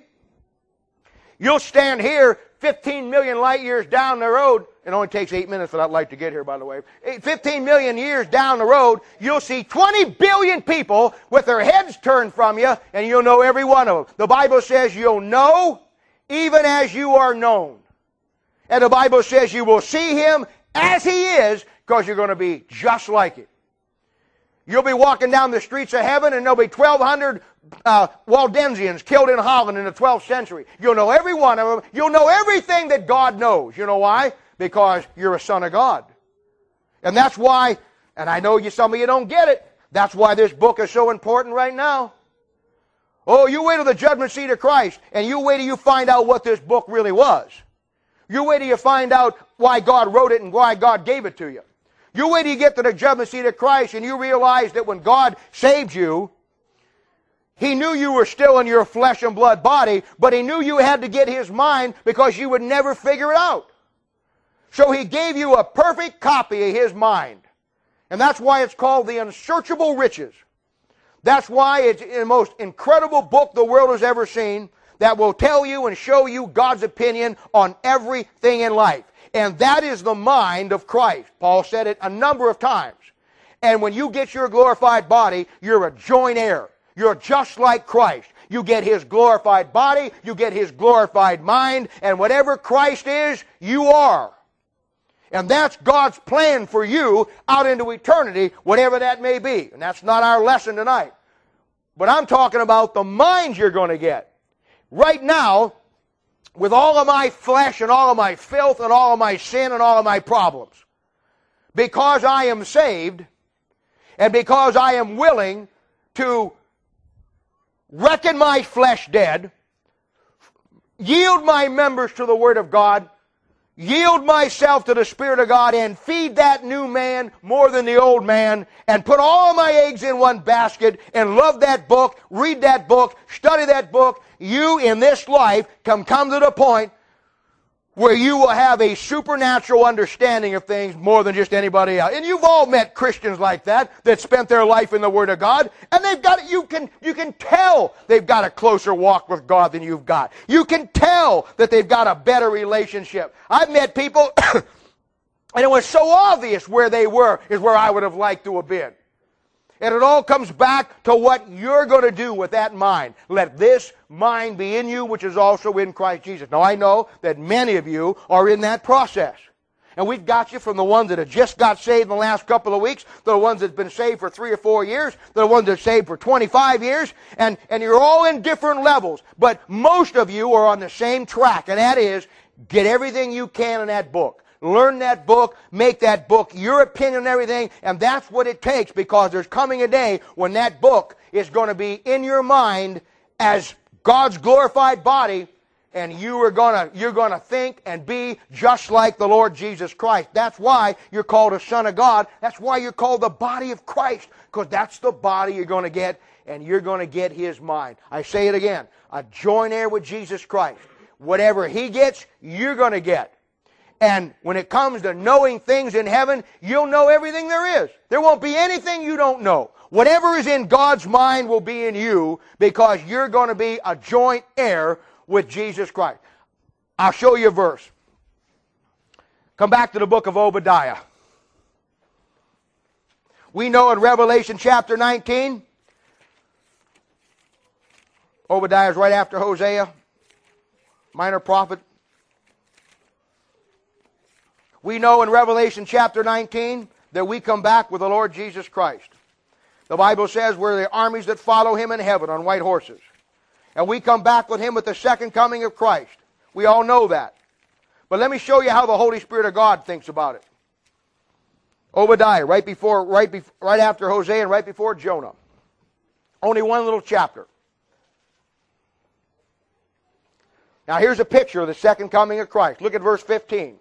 You'll stand here fifteen million light years down the road. It only takes eight minutes for that light to get here, by the way. fifteen million years down the road, you'll see twenty billion people with their heads turned from you, and you'll know every one of them. The Bible says you'll know even as you are known. And the Bible says you will see him as he is, because you're going to be just like it. You'll be walking down the streets of heaven and there'll be twelve hundred uh, Waldensians killed in Holland in the twelfth century. You'll know every one of them. You'll know everything that God knows. You know why? Because you're a son of God. And that's why, and I know you, some of you don't get it, that's why this book is so important right now. Oh, you wait till the judgment seat of Christ and you wait till you find out what this book really was. You wait till you find out why God wrote it and why God gave it to you. You wait till you get to the judgment seat of Christ and you realize that when God saved you, he knew you were still in your flesh and blood body, but he knew you had to get his mind because you would never figure it out. So he gave you a perfect copy of his mind. And that's why it's called the Unsearchable Riches. That's why it's the most incredible book the world has ever seen that will tell you and show you God's opinion on everything in life. And that is the mind of Christ. Paul said it a number of times. And when you get your glorified body, you're a joint heir. You're just like Christ. You get his glorified body, you get his glorified mind, and whatever Christ is, you are. And that's God's plan for you out into eternity, whatever that may be. And that's not our lesson tonight. But I'm talking about the mind you're going to get. Right now, with all of my flesh and all of my filth and all of my sin and all of my problems, because I am saved and because I am willing to reckon my flesh dead, yield my members to the Word of God, yield myself to the Spirit of God, and feed that new man more than the old man, and put all my eggs in one basket, and love that book, read that book, study that book, you in this life can come to the point where you will have a supernatural understanding of things more than just anybody else. And you've all met Christians like that, that spent their life in the Word of God, and they've got, you can, you can tell they've got a closer walk with God than you've got. You can tell that they've got a better relationship. I've met people, and it was so obvious where they were is where I would have liked to have been. And it all comes back to what you're going to do with that mind. Let this mind be in you, which is also in Christ Jesus. Now, I know that many of you are in that process. And we've got you from the ones that have just got saved in the last couple of weeks, to the ones that have been saved for three or four years, to the ones that are saved for twenty-five years, and, and you're all in different levels. But most of you are on the same track, and that is, get everything you can in that book. Learn that book, make that book your opinion and everything, and that's what it takes, because there's coming a day when that book is going to be in your mind as God's glorified body, and you are going to, you're going to think and be just like the Lord Jesus Christ. That's why you're called a son of God. That's why you're called the body of Christ, because that's the body you're going to get, and you're going to get His mind. I say it again, a joint heir with Jesus Christ. Whatever He gets, you're going to get. And when it comes to knowing things in heaven, you'll know everything there is. There won't be anything you don't know. Whatever is in God's mind will be in you, because you're going to be a joint heir with Jesus Christ. I'll show you a verse. Come back to the book of Obadiah. We know in Revelation chapter nineteen, Obadiah is right after Hosea, minor prophet. We know in Revelation chapter nineteen that we come back with the Lord Jesus Christ. The Bible says we're the armies that follow Him in heaven on white horses. And we come back with Him at the second coming of Christ. We all know that. But let me show you how the Holy Spirit of God thinks about it. Obadiah, right before, right before, right after Hosea and right before Jonah. Only one little chapter. Now here's a picture of the second coming of Christ. Look at verse fifteen.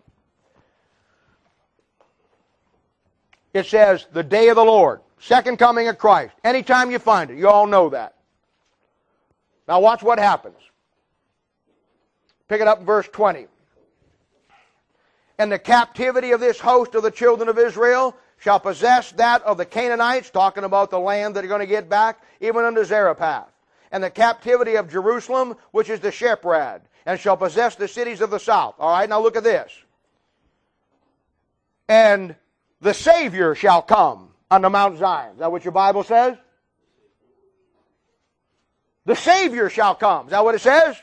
It says, the day of the Lord, second coming of Christ. Anytime you find it, you all know that. Now watch what happens. Pick it up in verse twenty. And the captivity of this host of the children of Israel shall possess that of the Canaanites, talking about the land that they're going to get back, even unto Zarephath. And the captivity of Jerusalem, which is the Sheprad, and shall possess the cities of the south. All right, now look at this. And the Savior shall come unto Mount Zion. Is that what your Bible says? The Savior shall come. Is that what it says?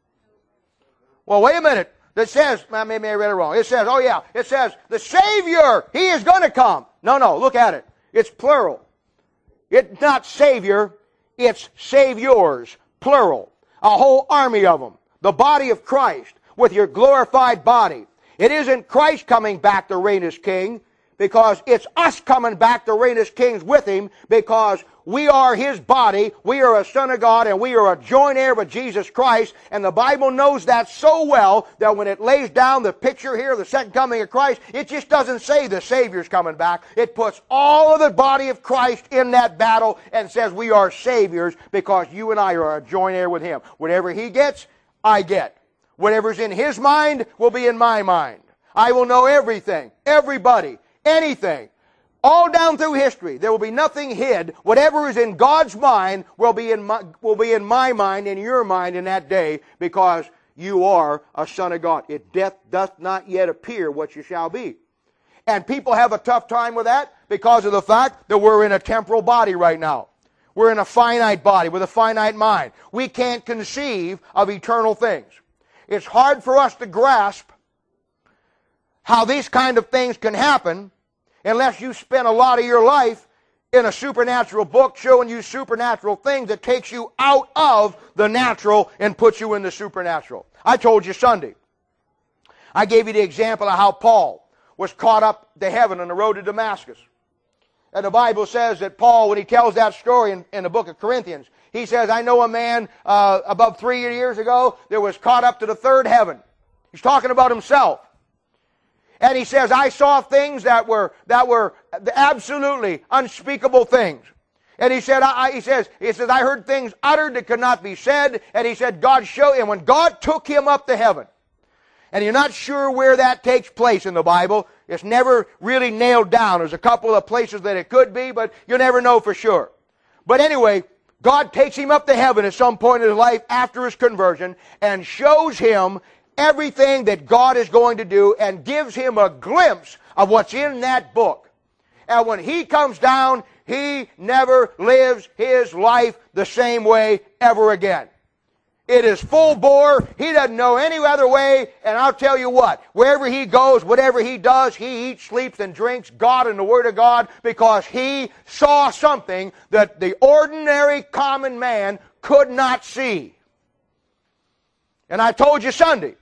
Well, wait a minute. It says, maybe I read it wrong. It says, oh yeah, it says, the Savior, He is going to come. No, no, look at it. It's plural. It's not Savior, it's Saviors, plural. A whole army of them. The body of Christ with your glorified body. It isn't Christ coming back to reign as King, because it's us coming back to reign as kings with Him, because we are His body, we are a son of God, and we are a joint heir with Jesus Christ. And the Bible knows that so well that when it lays down the picture here of the second coming of Christ, it just doesn't say the Savior's coming back. It puts all of the body of Christ in that battle and says we are Saviors, because you and I are a joint heir with Him. Whatever He gets, I get. Whatever's in His mind will be in my mind. I will know everything, everybody, anything. All down through history, there will be nothing hid. Whatever is in God's mind will be in my, will be in my mind, in your mind in that day, because you are a son of God. It death doth not yet appear what you shall be. And people have a tough time with that because of the fact that we're in a temporal body right now. We're in a finite body with a finite mind. We can't conceive of eternal things. It's hard for us to grasp how these kind of things can happen unless you spend a lot of your life in a supernatural book showing you supernatural things that takes you out of the natural and puts you in the supernatural. I told you Sunday. I gave you the example of how Paul was caught up to heaven on the road to Damascus. And the Bible says that Paul, when he tells that story in, in the book of Corinthians, he says, I know a man uh, about three years ago that was caught up to the third heaven. He's talking about himself. And he says, I saw things that were that were absolutely unspeakable things. And he said, I, he says, he says, I heard things uttered that could not be said. And he said, God showed, and when God took him up to heaven, and you're not sure where that takes place in the Bible, it's never really nailed down. There's a couple of places that it could be, but you never know for sure. But anyway, God takes him up to heaven at some point in his life after his conversion and shows him everything that God is going to do and gives him a glimpse of what's in that book. And when he comes down, he never lives his life the same way ever again. It is full bore. He doesn't know any other way. And I'll tell you what, wherever he goes, whatever he does, he eats, sleeps, and drinks God and the Word of God, because he saw something that the ordinary common man could not see. And I told you Sunday,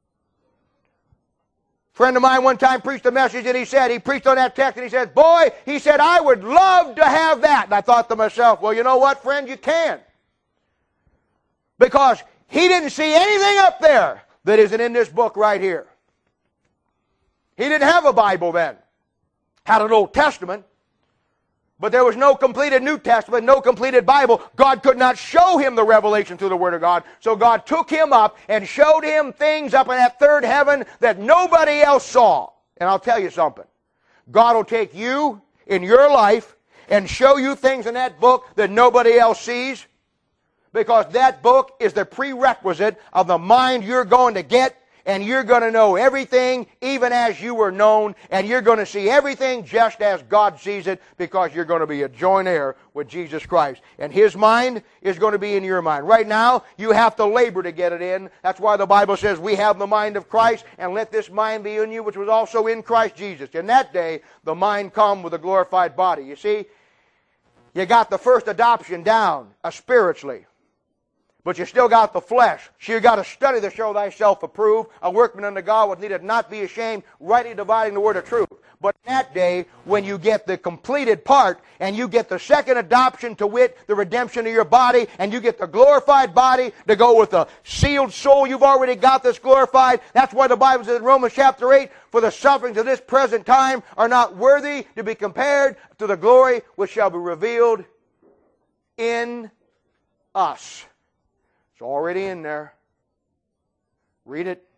a friend of mine one time preached a message, and he said, he preached on that text, and he said, boy, he said, I would love to have that. And I thought to myself, well, you know what, friend, you can. Because he didn't see anything up there that isn't in this book right here. He didn't have a Bible then. Had an Old Testament. But there was no completed New Testament, no completed Bible. God could not show him the revelation through the Word of God. So God took him up and showed him things up in that third heaven that nobody else saw. And I'll tell you something. God will take you in your life and show you things in that book that nobody else sees, because that book is the prerequisite of the mind you're going to get. And you're going to know everything even as you were known. And you're going to see everything just as God sees it, because you're going to be a joint heir with Jesus Christ. And His mind is going to be in your mind. Right now, you have to labor to get it in. That's why the Bible says we have the mind of Christ, and let this mind be in you, which was also in Christ Jesus. In that day, the mind come with a glorified body. You see, you got the first adoption down uh, spiritually. But you still got the flesh. So you got to study to show thyself approved, a workman unto God, which needeth not be ashamed, rightly dividing the word of truth. But in that day, when you get the completed part, and you get the second adoption, to wit, the redemption of your body, and you get the glorified body to go with the sealed soul you've already got that's glorified. That's why the Bible says in Romans chapter eight, for the sufferings of this present time are not worthy to be compared to the glory which shall be revealed in us. It's already in there. Read it.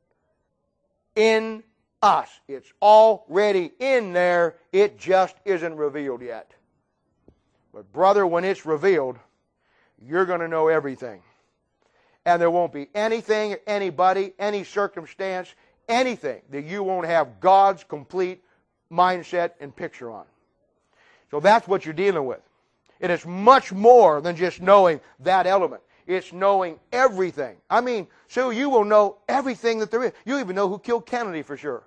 In us. It's already in there. It just isn't revealed yet. But brother, when it's revealed, you're going to know everything. And there won't be anything, anybody, any circumstance, anything that you won't have God's complete mindset and picture on. So that's what you're dealing with. It is much more than just knowing that element. It's knowing everything. I mean, Sue, you will know everything that there is. You even know who killed Kennedy for sure.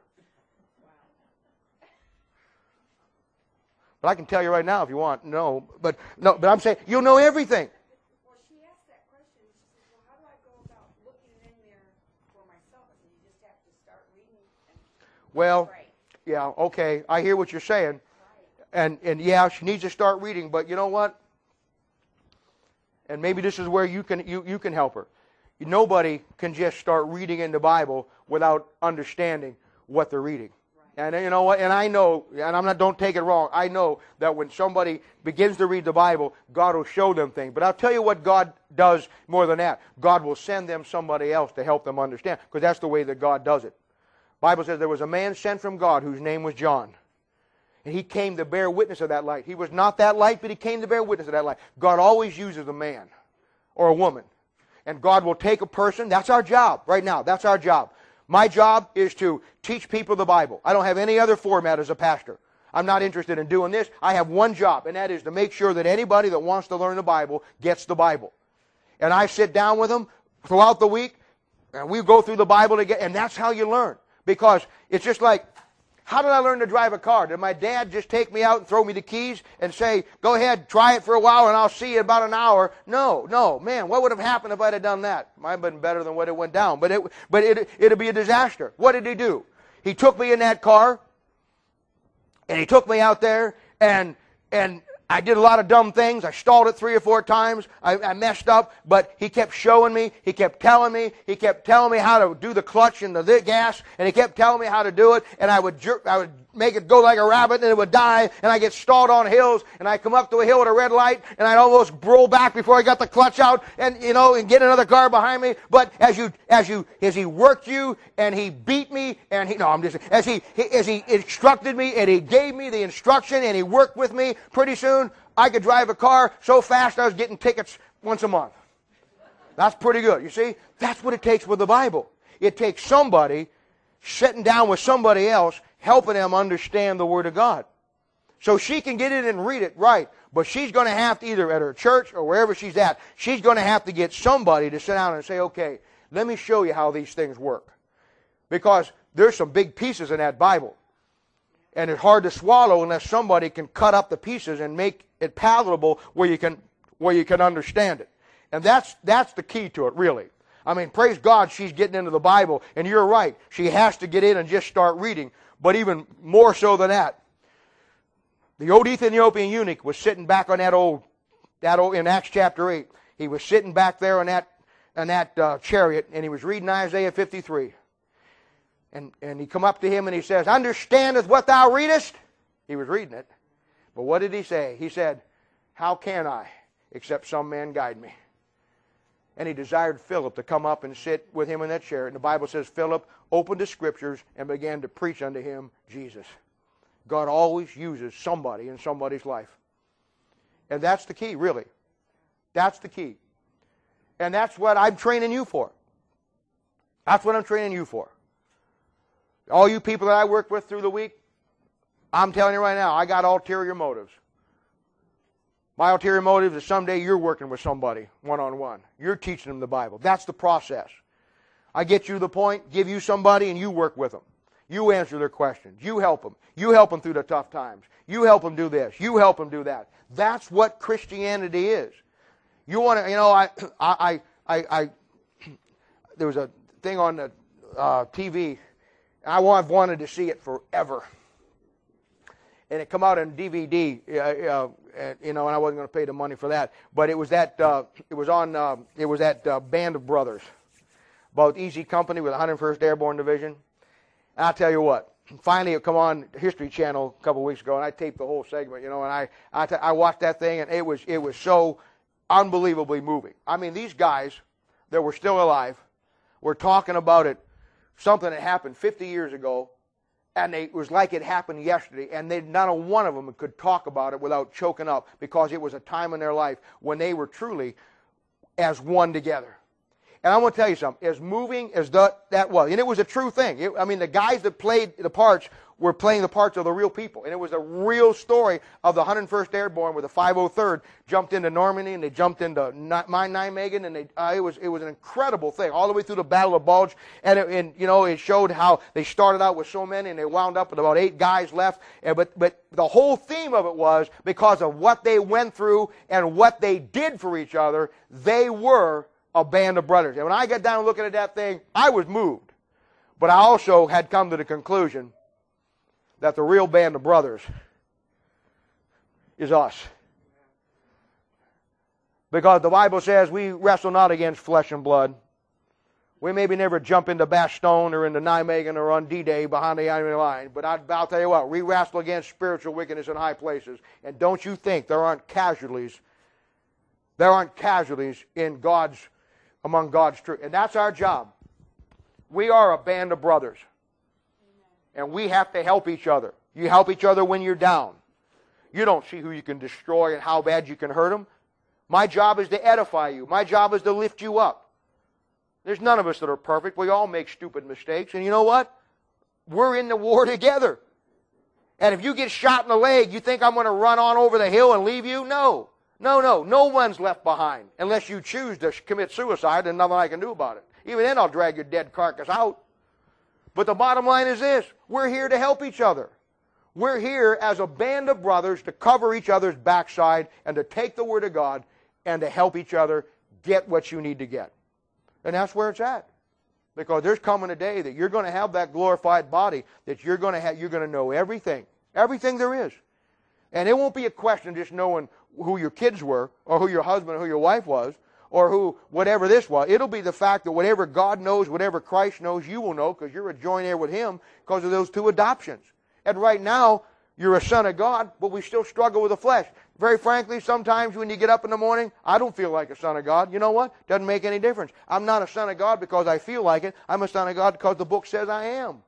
But I can tell you right now if you want. No, but no, but I'm saying you'll know everything. Well, she asked that question. She says, well, how do I go about looking in there for myself? I said, you just have to start reading and Well, pray. yeah, okay. I hear what you're saying. And and yeah, she needs to start reading, but you know what? And maybe this is where you can you, you can help her. Nobody can just start reading in the Bible without understanding what they're reading. Right. And you know what? And I know, and I'm not. Don't take it wrong. I know that when somebody begins to read the Bible, God will show them things. But I'll tell you what God does more than that. God will send them somebody else to help them understand, because that's the way that God does it. The Bible says there was a man sent from God whose name was John. And he came to bear witness of that light. He was not that light, but he came to bear witness of that light. God always uses a man or a woman. And God will take a person. That's our job right now. That's our job. My job is to teach people the Bible. I don't have any other format as a pastor. I'm not interested in doing this. I have one job, and that is to make sure that anybody that wants to learn the Bible gets the Bible. And I sit down with them throughout the week, and we go through the Bible together, and that's how you learn. Because it's just like, how did I learn to drive a car? Did my dad just take me out and throw me the keys and say, go ahead, try it for a while and I'll see you in about an hour? No, no, man, what would have happened if I'd have done that? Might have been better than what it went down, but it but it it'd be a disaster. What did he do? He took me in that car, and he took me out there, and and I did a lot of dumb things. I stalled it three or four times. I, I messed up, but he kept showing me. He kept telling me. He kept telling me how to do the clutch and the gas, and he kept telling me how to do it. And I would jerk, I would make it go like a rabbit, and it would die. And I get stalled on hills, and I come up to a hill at a red light, and I'd almost roll back before I got the clutch out, and you know, and get another car behind me. But as you, as you, as he worked you, and he beat me, and he, no, I'm just, as he, as he instructed me, and he gave me the instruction, and he worked with me, pretty soon I could drive a car so fast I was getting tickets once a month. That's pretty good. You see, that's what it takes with the Bible. It takes somebody sitting down with somebody else, helping them understand the Word of God. So she can get it and read it right, but she's going to have to, either at her church or wherever she's at, she's going to have to get somebody to sit down and say, okay, let me show you how these things work. Because there's some big pieces in that Bible. And it's hard to swallow unless somebody can cut up the pieces and make it palatable where you can where you can understand it. And that's that's the key to it, really. I mean, praise God, she's getting into the Bible, and you're right. She has to get in and just start reading. But even more so than that, the old Ethiopian eunuch was sitting back on that old that old in Acts chapter eight. He was sitting back there on that on that uh, chariot, and he was reading Isaiah fifty-three. And, and he come up to him and he says, understandeth what thou readest? He was reading it. But what did he say? He said, how can I, except some man guide me? And he desired Philip to come up and sit with him in that chair. And the Bible says Philip opened the Scriptures and began to preach unto him Jesus. God always uses somebody in somebody's life. And that's the key, really. That's the key. And that's what I'm training you for. That's what I'm training you for. All you people that I work with through the week, I'm telling you right now, I got ulterior motives. My ulterior motive is someday you're working with somebody one-on-one. You're teaching them the Bible. That's the process. I get you to the point, give you somebody, and you work with them. You answer their questions. You help them. You help them through the tough times. You help them do this. You help them do that. That's what Christianity is. You want to, you know, I, I, I, I, there was a thing on the uh, T V, and I I've wanted to see it forever. And it come out on D V D, uh, uh, and, you know, and I wasn't going to pay the money for that. But it was that, uh, it was on, uh, it was that uh, Band of Brothers, about Easy Company with the one hundred first Airborne Division. And I'll tell you what, finally it come on History Channel a couple of weeks ago, and I taped the whole segment, you know, and I, I, t- I watched that thing, and it was, it was so unbelievably moving. I mean, these guys that were still alive were talking about it, something that happened fifty years ago, and they, it was like it happened yesterday, and they, not a one of them could talk about it without choking up, because it was a time in their life when they were truly as one together. And I want to tell you something, as moving as that, that was, and it was a true thing. It, I mean, the guys that played the parts were playing the parts of the real people. And it was a real story of the one hundred first Airborne with the five oh third jumped into Normandy, and they jumped into Mine Nijmegen, and they, uh, it was it was an incredible thing, all the way through the Battle of Bulge. And, it, and, you know, it showed how they started out with so many, and they wound up with about eight guys left. And, but, but the whole theme of it was because of what they went through and what they did for each other, they were a band of brothers. And when I got down looking at that thing, I was moved. But I also had come to the conclusion that the real band of brothers is us. Because the Bible says we wrestle not against flesh and blood. We maybe never jump into Bastogne or into Nijmegen or on D-Day behind the enemy line. But I, I'll tell you what, we wrestle against spiritual wickedness in high places. And don't you think there aren't casualties. There aren't casualties in God's, among God's truth. And that's our job. We are a band of brothers. And we have to help each other. You help each other when you're down. You don't see who you can destroy and how bad you can hurt them. My job is to edify you. My job is to lift you up. There's none of us that are perfect. We all make stupid mistakes. And you know what? We're in the war together. And if you get shot in the leg, you think I'm going to run on over the hill and leave you? No. No, no. No one's left behind. Unless you choose to commit suicide, there's nothing I can do about it. Even then, I'll drag your dead carcass out. But the bottom line is this. We're here to help each other. We're here as a band of brothers to cover each other's backside and to take the Word of God and to help each other get what you need to get. And that's where it's at. Because there's coming a day that you're going to have that glorified body, that you're going to have, you're going to know everything. Everything there is. And it won't be a question of just knowing who your kids were or who your husband or who your wife was, or who, whatever this was. It'll be the fact that whatever God knows, whatever Christ knows, you will know, because you're a joint heir with Him because of those two adoptions. And right now, you're a son of God, but we still struggle with the flesh. Very frankly, sometimes when you get up in the morning, I don't feel like a son of God. You know what? Doesn't make any difference. I'm not a son of God because I feel like it. I'm a son of God because the book says I am.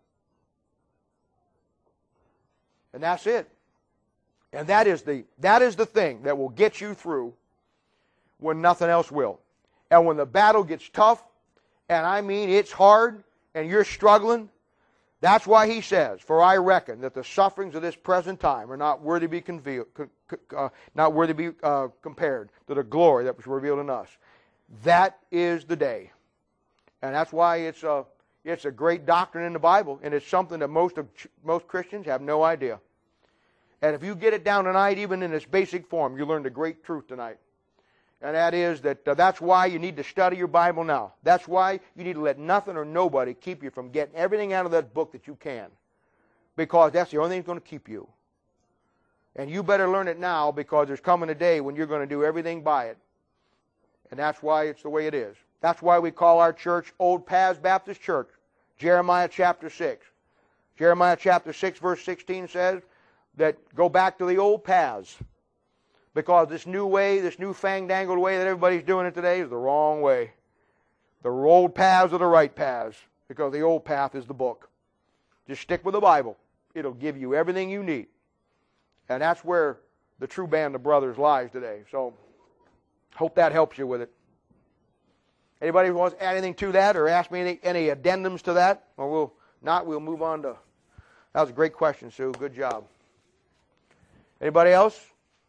And that's it. And that is the, that is the thing that will get you through when nothing else will. And when the battle gets tough, and I mean it's hard, and you're struggling, that's why he says, for I reckon that the sufferings of this present time are not worthy to be, conve- uh, not worthy to be uh, compared to the glory that was revealed in us. That is the day. And that's why it's a, it's a great doctrine in the Bible, and it's something that most, of, most Christians have no idea. And if you get it down tonight, even in its basic form, you learned a great truth tonight. And that is that uh, that's why you need to study your Bible now. That's why you need to let nothing or nobody keep you from getting everything out of that book that you can. Because that's the only thing that's going to keep you. And you better learn it now, because there's coming a day when you're going to do everything by it. And that's why it's the way it is. That's why we call our church Old Paths Baptist Church. Jeremiah chapter six. Jeremiah chapter six verse sixteen says, that go back to the old paths. Because this new way, this new fang-dangled way that everybody's doing it today is the wrong way. The old paths are the right paths, because the old path is the book. Just stick with the Bible. It'll give you everything you need. And that's where the true band of brothers lies today. So, hope that helps you with it. Anybody wants to add anything to that or ask me any, any addendums to that? Or we'll not, we'll move on to... That was a great question, Sue. Good job. Anybody else?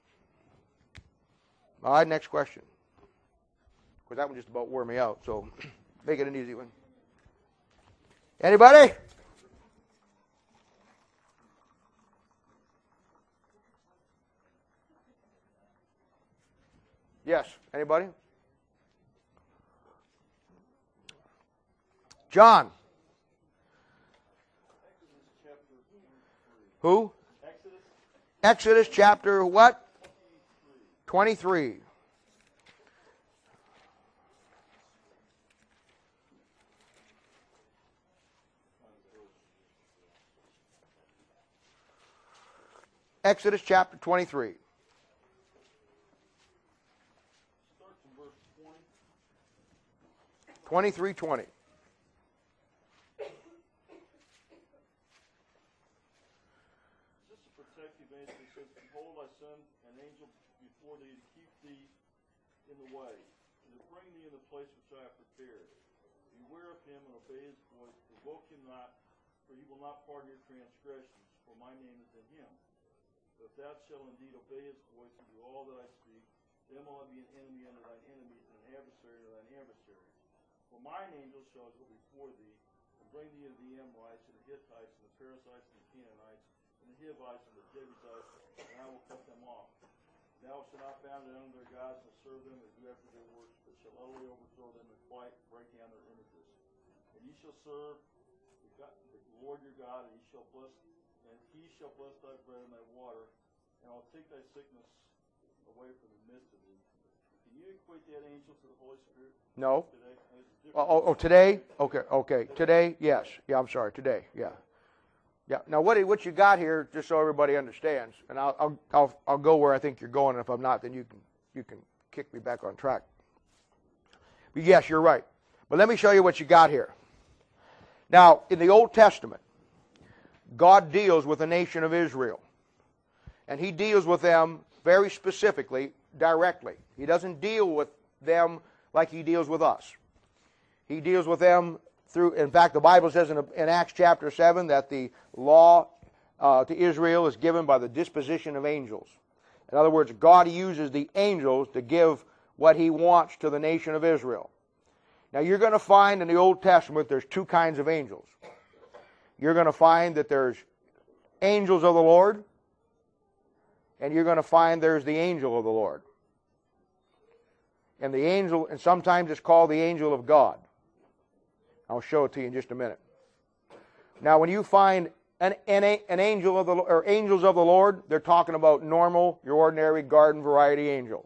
All right, next question. Because that one just about wore me out, so make it an easy one. Anybody? Yes, anybody? John. Who? Exodus. Exodus chapter what? twenty-three. Exodus chapter twenty-three. Start from verse twenty. twenty-three twenty. This is a protective angel. He says, behold, I send an angel before thee to keep thee in the way, and to bring thee in the place which I have prepared. Beware of him and obey his voice. Provoke him not, for he will not pardon your transgressions, for my name is in him. But if thou shalt indeed obey his voice and do all that I speak, then will I be an enemy unto thine enemies, and an adversary unto thine adversaries. For mine angel shall go before thee, and bring thee into the Amorites, and the Hittites, and the Perizzites, and the Canaanites, and the Hivites, and the Jebusites, and I will cut them off. Thou shalt not bow down unto their gods, and serve them, and do after their works, but shall utterly overthrow them, and quite break down their images. And ye shall serve the, God, the Lord your God, and he shall bless, and he shall bless thy bread and thy water, and I'll take thy sickness away from the midst of thee. Can you equate that angel to the Holy Spirit? No. Today? And it's Oh, different. oh, oh, today? Okay, okay. Today? Yes. Yeah, I'm sorry. Today. Yeah. Yeah. Now, what what you got here, just so everybody understands, and I'll I'll I'll, I'll go where I think you're going, and if I'm not, then you can you can kick me back on track. But yes, you're right. But let me show you what you got here. Now, in the Old Testament, God deals with the nation of Israel, and He deals with them very specifically, directly. He doesn't deal with them like He deals with us. He deals with them through, in fact, the Bible says in, in Acts chapter seven that the law uh, to Israel is given by the disposition of angels. In other words, God uses the angels to give what He wants to the nation of Israel. Now, you're going to find in the Old Testament there's two kinds of angels. You're going to find that there's angels of the Lord, and you're going to find there's the angel of the Lord. And the angel, and sometimes it's called the angel of God. I'll show it to you in just a minute. Now, when you find an, an, an angel of the or angels of the Lord, they're talking about normal, your ordinary garden variety angel.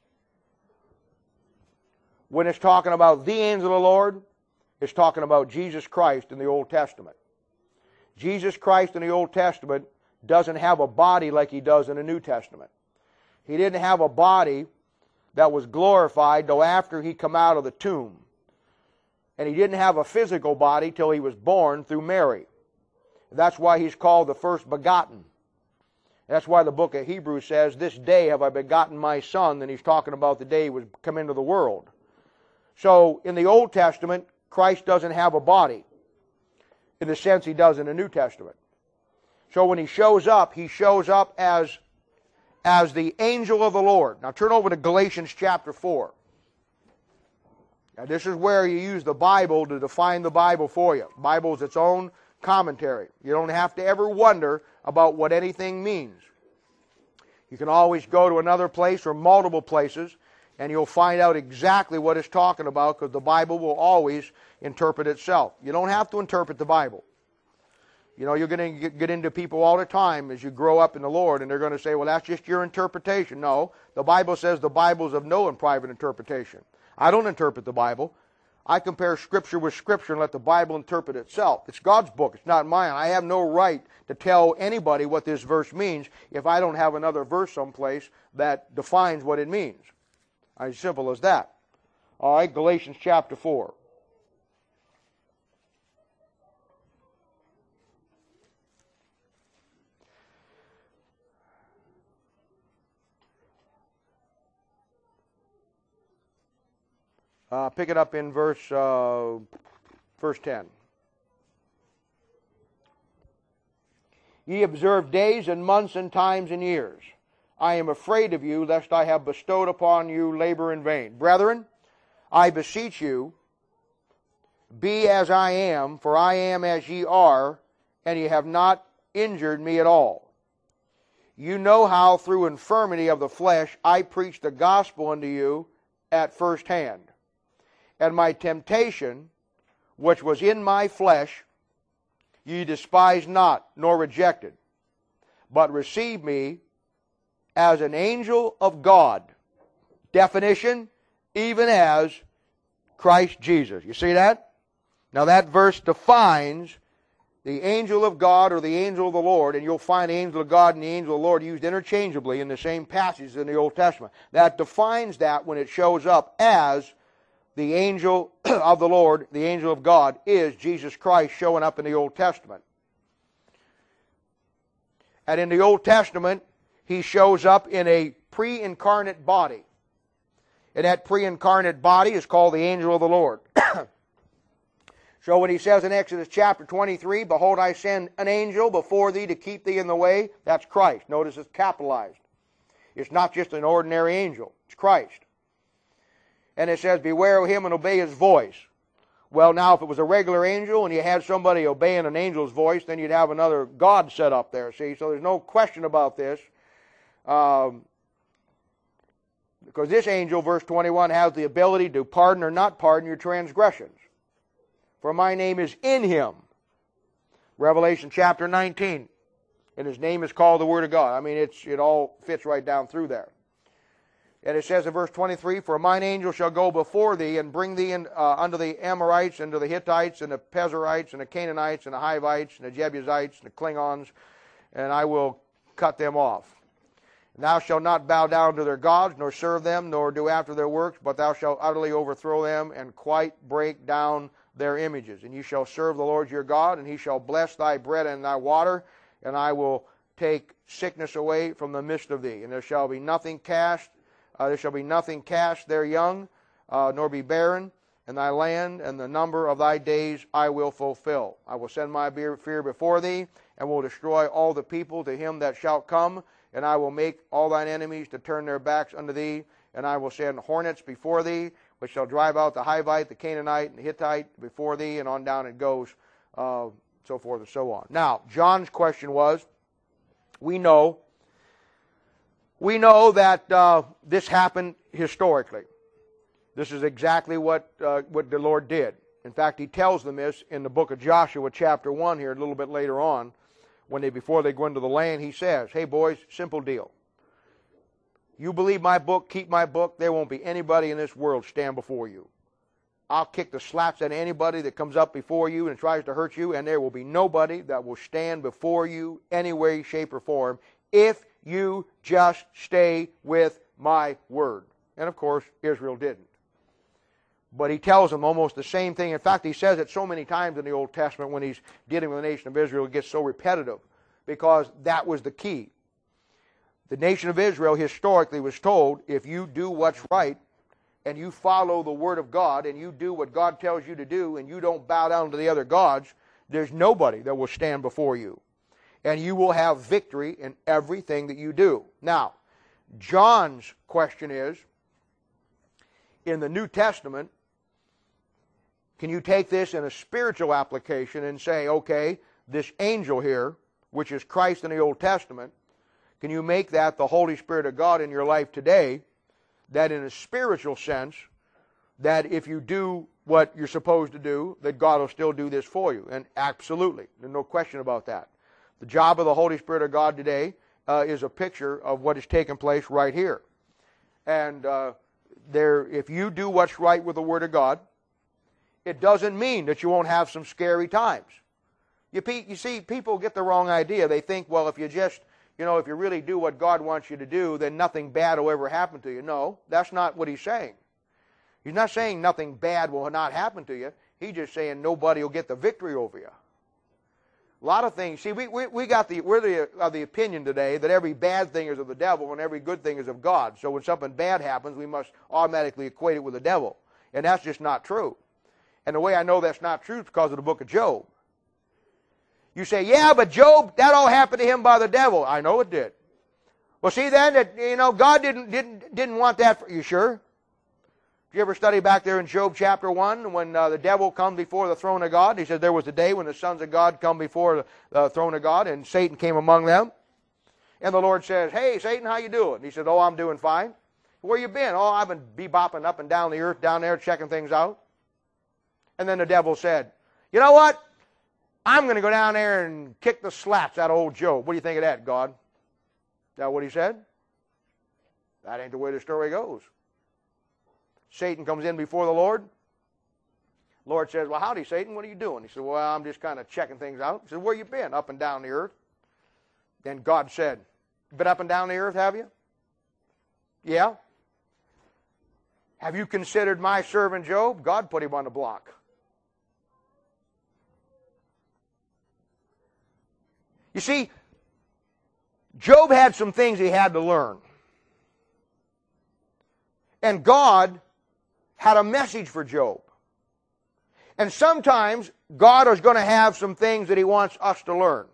When it's talking about the angel of the Lord, it's talking about Jesus Christ in the Old Testament. Jesus Christ in the Old Testament doesn't have a body like He does in the New Testament. He didn't have a body that was glorified till after He come out of the tomb. And He didn't have a physical body till He was born through Mary. That's why He's called the first begotten. That's why the book of Hebrews says, this day have I begotten my son, and He's talking about the day He was come into the world. So, in the Old Testament, Christ doesn't have a body in the sense He does in the New Testament. So when He shows up, He shows up as, as the angel of the Lord. Now turn over to Galatians chapter four. Now this is where you use the Bible to define the Bible for you. The Bible is its own commentary. You don't have to ever wonder about what anything means. You can always go to another place or multiple places, and you'll find out exactly what it's talking about, because the Bible will always interpret itself. You don't have to interpret the Bible. You know, you're going to get into people all the time as you grow up in the Lord, and they're going to say, well, that's just your interpretation. No, the Bible says the Bible is of no private interpretation. I don't interpret the Bible. I compare Scripture with Scripture and let the Bible interpret itself. It's God's book. It's not mine. I have no right to tell anybody what this verse means if I don't have another verse someplace that defines what it means. As simple as that. All right, Galatians chapter four. Uh, pick it up in verse, uh, verse ten. Ye observe days and months and times and years. I am afraid of you, lest I have bestowed upon you labor in vain. Brethren, I beseech you, be as I am, for I am as ye are, and ye have not injured me at all. You know how through infirmity of the flesh I preached the gospel unto you at first hand. And my temptation, which was in my flesh, ye despised not, nor rejected, but received me as an angel of God. Definition, even as Christ Jesus. You see that? Now that verse defines the angel of God or the angel of the Lord, and you'll find the angel of God and the angel of the Lord used interchangeably in the same passages in the Old Testament. That defines that when it shows up as the angel of the Lord, the angel of God, is Jesus Christ showing up in the Old Testament. And in the Old Testament, he shows up in a pre-incarnate body. And that pre-incarnate body is called the angel of the Lord. So when he says in Exodus chapter twenty-three, behold, I send an angel before thee to keep thee in the way, that's Christ. Notice it's capitalized. It's not just an ordinary angel. It's Christ. And it says, beware of him and obey his voice. Well, now, if it was a regular angel and you had somebody obeying an angel's voice, then you'd have another God set up there, see? So there's no question about this. Um, because this angel, verse twenty-one, has the ability to pardon or not pardon your transgressions. For my name is in him. Revelation chapter nineteen. And his name is called the Word of God. I mean, it's, it all fits right down through there. And it says in verse twenty-three, for mine angel shall go before thee and bring thee in, uh, unto the Amorites and to the Hittites and the Pezerites and the Canaanites and the Hivites and the Jebusites and the Klingons, and I will cut them off. And thou shalt not bow down to their gods, nor serve them, nor do after their works, but thou shalt utterly overthrow them and quite break down their images. And you shall serve the Lord your God, and he shall bless thy bread and thy water, and I will take sickness away from the midst of thee. And there shall be nothing cast Uh, there shall be nothing cast there young, uh, nor be barren, and thy land and the number of thy days I will fulfill. I will send my fear before thee, and will destroy all the people to him that shalt come, and I will make all thine enemies to turn their backs unto thee, and I will send hornets before thee, which shall drive out the Hivite, the Canaanite, and the Hittite before thee, and on down it goes, uh, so forth and so on. Now, John's question was, we know We know that uh, this happened historically. This is exactly what uh, what the Lord did. In fact, he tells them this in the book of Joshua, chapter one, here a little bit later on, when they before they go into the land. He says, "Hey boys, simple deal. You believe my book, keep my book. There won't be anybody in this world stand before you. I'll kick the slaps at anybody that comes up before you and tries to hurt you, and there will be nobody that will stand before you any way, shape, or form if you just stay with my word." And of course, Israel didn't. But he tells them almost the same thing. In fact, he says it so many times in the Old Testament when he's dealing with the nation of Israel, it gets so repetitive because that was the key. The nation of Israel historically was told, if you do what's right and you follow the word of God and you do what God tells you to do and you don't bow down to the other gods, there's nobody that will stand before you. And you will have victory in everything that you do. Now, John's question is, in the New Testament, can you take this in a spiritual application and say, okay, this angel here, which is Christ in the Old Testament, can you make that the Holy Spirit of God in your life today, that in a spiritual sense, that if you do what you're supposed to do, that God will still do this for you? And absolutely, there's no question about that. The job of the Holy Spirit of God today uh, is a picture of what has taken place right here. And uh, there, if you do what's right with the Word of God, it doesn't mean that you won't have some scary times. You, you see, people get the wrong idea. They think, well, if you just, you know, if you really do what God wants you to do, then nothing bad will ever happen to you. No, that's not what he's saying. He's not saying nothing bad will not happen to you. He's just saying nobody will get the victory over you. A lot of things. See, we, we, we got the, we're the, of the opinion today that every bad thing is of the devil and every good thing is of God. So when something bad happens, we must automatically equate it with the devil. And that's just not true. And the way I know that's not true is because of the book of Job. You say, yeah, but Job, that all happened to him by the devil. I know it did. Well, see then that, you know, God didn't, didn't, didn't want that for you, sure? Did you ever study back there in Job chapter one when uh, the devil comes before the throne of God? He said there was a day when the sons of God come before the uh, throne of God, and Satan came among them. And the Lord says, hey, Satan, how you doing? He said, oh, I'm doing fine. Where you been? Oh, I've been bebopping up and down the earth down there checking things out. And then the devil said, you know what? I'm going to go down there and kick the slats out of old Job. What do you think of that, God? Is that what he said? That ain't the way the story goes. Satan comes in before the Lord. Lord says, well, howdy, Satan, what are you doing? He said, well, I'm just kind of checking things out. He said, where you been? Up and down the earth. Then God said, you been up and down the earth, have you? Yeah. Have you considered my servant Job? God put him on the block. You see, Job had some things he had to learn. And God had a message for Job. And sometimes God is going to have some things that he wants us to learn.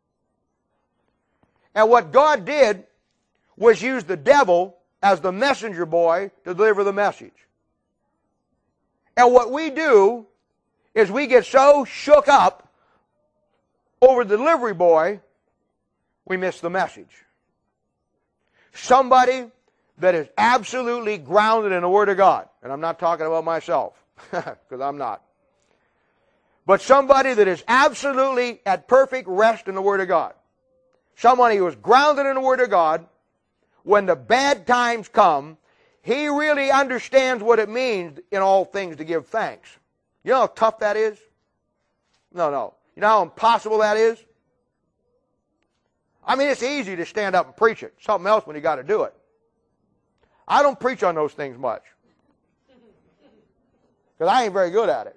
And what God did was use the devil as the messenger boy to deliver the message. And what we do is we get so shook up over the delivery boy, we miss the message. Somebody that is absolutely grounded in the Word of God, and I'm not talking about myself, because I'm not, but somebody that is absolutely at perfect rest in the Word of God, somebody who is grounded in the Word of God, when the bad times come, he really understands what it means in all things to give thanks. You know how tough that is? No, no. You know how impossible that is? I mean, it's easy to stand up and preach it. Something else when you got to do it. I don't preach on those things much. Because I ain't very good at it.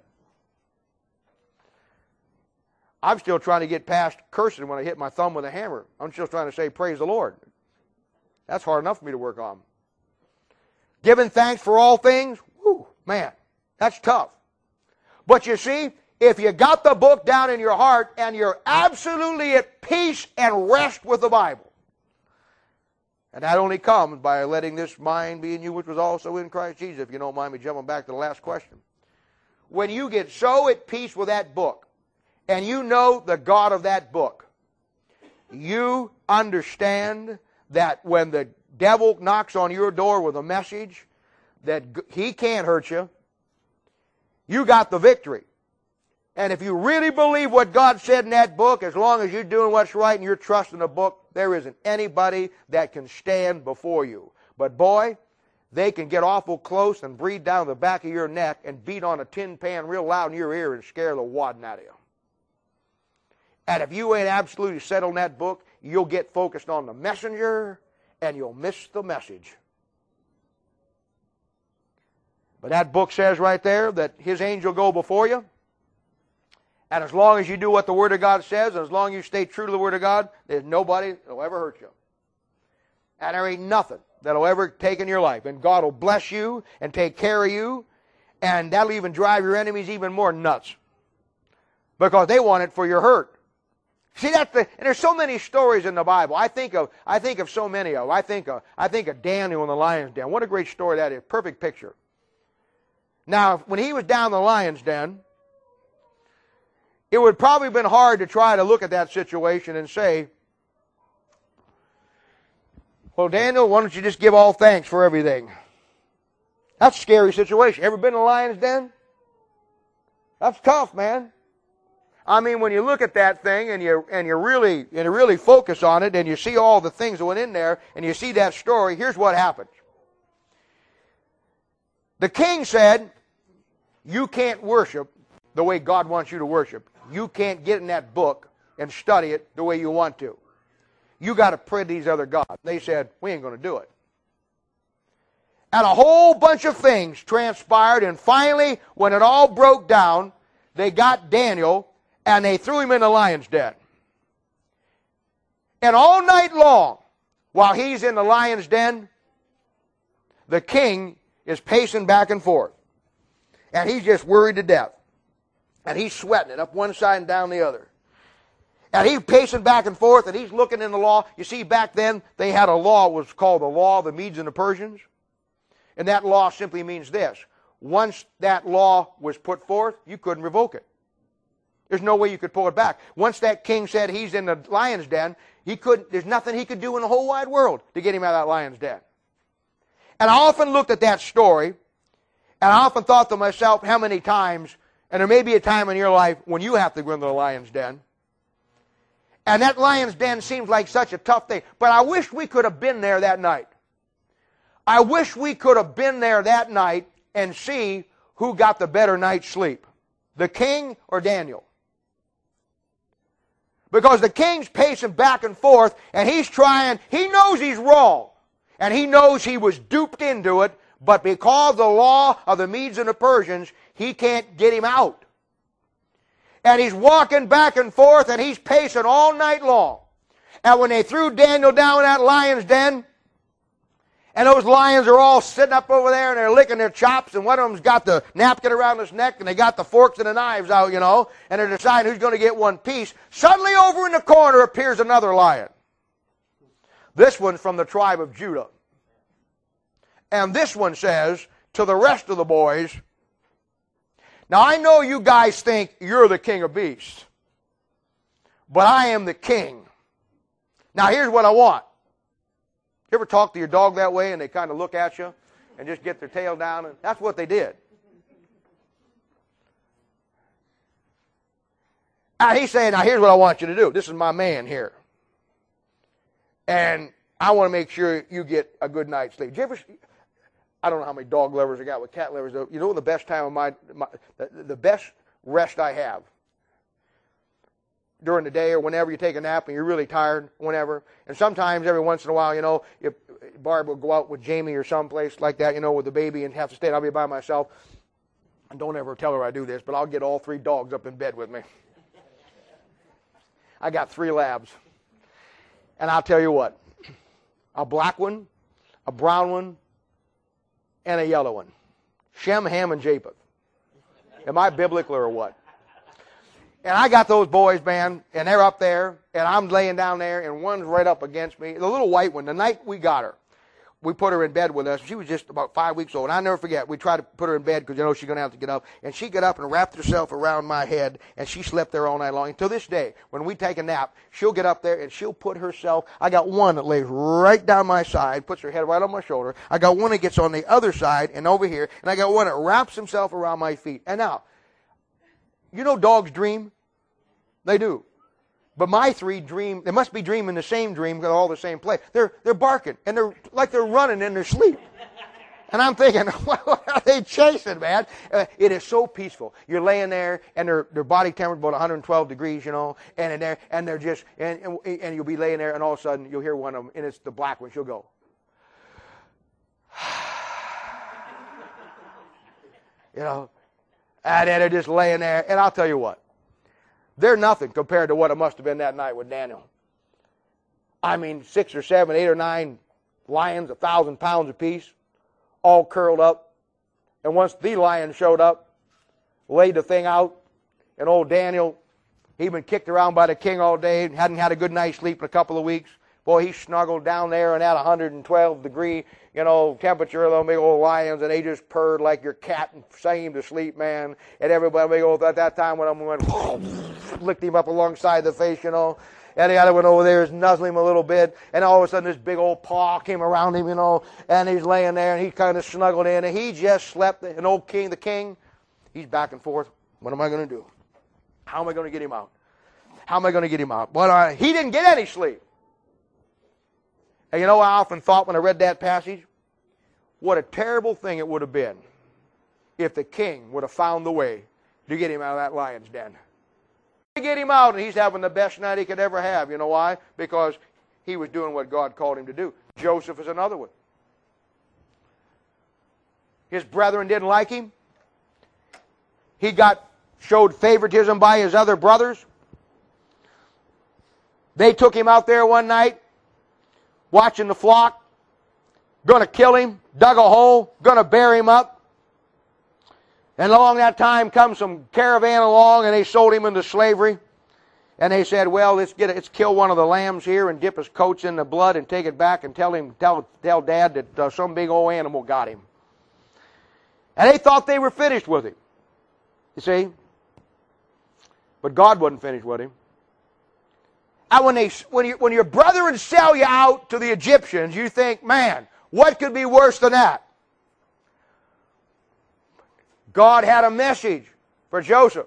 I'm still trying to get past cursing when I hit my thumb with a hammer. I'm still trying to say, praise the Lord. That's hard enough for me to work on. Giving thanks for all things, whew, man, that's tough. But you see, if you got the book down in your heart and you're absolutely at peace and rest with the Bible, and that only comes by letting this mind be in you which was also in Christ Jesus, if you don't mind me jumping back to the last question. When you get so at peace with that book, and you know the God of that book, you understand that when the devil knocks on your door with a message that he can't hurt you, you got the victory. And if you really believe what God said in that book, as long as you're doing what's right and you're trusting the book, there isn't anybody that can stand before you. But boy, they can get awful close and breathe down the back of your neck and beat on a tin pan real loud in your ear and scare the wadding out of you. And if you ain't absolutely settled in that book, you'll get focused on the messenger and you'll miss the message. But that book says right there that his angel go before you. And as long as you do what the Word of God says, and as long as you stay true to the Word of God, there's nobody that will ever hurt you. And there ain't nothing that will ever take in your life. And God will bless you and take care of you. And that'll even drive your enemies even more nuts. Because they want it for your hurt. See, that's the, and there's so many stories in the Bible. I think of, I think of so many of them. I think of, I think of Daniel in the lion's den. What a great story that is. Perfect picture. Now, when he was down in the lion's den, it would probably have been hard to try to look at that situation and say, well, Daniel, why don't you just give all thanks for everything? That's a scary situation. Ever been in a lion's den? That's tough, man. I mean, when you look at that thing and you and you really and you really focus on it and you see all the things that went in there and you see that story, here's what happens. The king said, You can't worship the way God wants you to worship. You can't get in that book and study it the way you want to. You got to pray to these other gods. They said, we ain't going to do it. And a whole bunch of things transpired, and finally, when it all broke down, they got Daniel and they threw him in the lion's den. And all night long, while he's in the lion's den, the king is pacing back and forth. And he's just worried to death. And he's sweating it up one side and down the other. And he's pacing back and forth, and he's looking in the law. You see, back then, they had a law, it was called the law of the Medes and the Persians. And that law simply means this. Once that law was put forth, you couldn't revoke it. There's no way you could pull it back. Once that king said he's in the lion's den, he couldn't, there's nothing he could do in the whole wide world to get him out of that lion's den. And I often looked at that story, and I often thought to myself how many times, and there may be a time in your life when you have to go into the lion's den, and that lion's den seems like such a tough thing. But I wish we could have been there that night. I wish we could have been there that night and see who got the better night's sleep. The king or Daniel? Because the king's pacing back and forth, and he's trying, he knows he's wrong. And he knows he was duped into it, but because of the law of the Medes and the Persians, he can't get him out. And he's walking back and forth, and he's pacing all night long. And when they threw Daniel down in that lion's den, and those lions are all sitting up over there, and they're licking their chops, and one of them's got the napkin around his neck, and they got the forks and the knives out, you know, and they're deciding who's going to get one piece. Suddenly over in the corner appears another lion. This one's from the tribe of Judah. And this one says to the rest of the boys, now I know you guys think you're the king of beasts, but I am the king. Now here's what I want. You ever talk to your dog that way and they kind of look at you and just get their tail down? And that's what they did. And he's saying, now here's what I want you to do. This is my man here. And I want to make sure you get a good night's sleep. Did you ever, I don't know how many dog livers I got with cat livers. You know the best time of my, my the, the best rest I have? During the day or whenever you take a nap and you're really tired, whenever. And sometimes every once in a while, you know, if Barb will go out with Jamie or someplace like that, you know, with the baby and have to stay, I'll be by myself. And don't ever tell her I do this, but I'll get all three dogs up in bed with me. I got three labs. And I'll tell you what, a black one, a brown one, and a yellow one. Shem, Ham, and Japheth. Am I biblical or what? And I got those boys, man, and they're up there, and I'm laying down there, and one's right up against me. The little white one, the night we got her, we put her in bed with us. She was just about five weeks old. And I'll never forget, we tried to put her in bed because, you know, she's going to have to get up. And she got up and wrapped herself around my head, and she slept there all night long. And to this day, when we take a nap, she'll get up there, and she'll put herself, I got one that lays right down my side, puts her head right on my shoulder. I got one that gets on the other side and over here, and I got one that wraps himself around my feet. And now, you know dogs dream? They do. But my three dream, they must be dreaming the same dream because they're all the same place. They're, they're barking, and they're like they're running in their sleep. And I'm thinking, what are they chasing, man? Uh, it is so peaceful. You're laying there, and their, their body temperature about one hundred twelve degrees, you know, and they're, and they're just, and, and, and you'll be laying there, and all of a sudden you'll hear one of them, and it's the black one. She'll go. You know, and then they're just laying there, and I'll tell you what. They're nothing compared to what it must have been that night with Daniel. I mean, six or seven, eight or nine lions, a thousand pounds apiece, all curled up. And once the lion showed up, laid the thing out, and old Daniel, he'd been kicked around by the king all day, hadn't had a good night's sleep in a couple of weeks. Boy, he snuggled down there in that one hundred twelve degree, you know, temperature of those big old lions, and they just purred like your cat and sang him to sleep, man. And everybody, big old, at that time, one of them went, licked him up alongside the face, you know. And the other one over there is nuzzling him a little bit. And all of a sudden, this big old paw came around him, you know, and he's laying there, and he kind of snuggled in, and he just slept. An old king, the king, he's back and forth. What am I going to do? How am I going to get him out? How am I going to get him out? But uh, he didn't get any sleep. And you know, I often thought when I read that passage, what a terrible thing it would have been if the king would have found the way to get him out of that lion's den. To get him out, and he's having the best night he could ever have. You know why? Because he was doing what God called him to do. Joseph is another one. His brethren didn't like him. He got showed favoritism by his other brothers. They took him out there one night, watching the flock, going to kill him, dug a hole, going to bury him up. And along that time comes some caravan along, and they sold him into slavery. And they said, well, let's get it, let's kill one of the lambs here and dip his coats in the blood and take it back and tell him, tell, tell Dad that uh, some big old animal got him. And they thought they were finished with him. You see? But God wasn't finished with him. And when, they, when, you, when your brethren sell you out to the Egyptians, you think, man, what could be worse than that? God had a message for Joseph.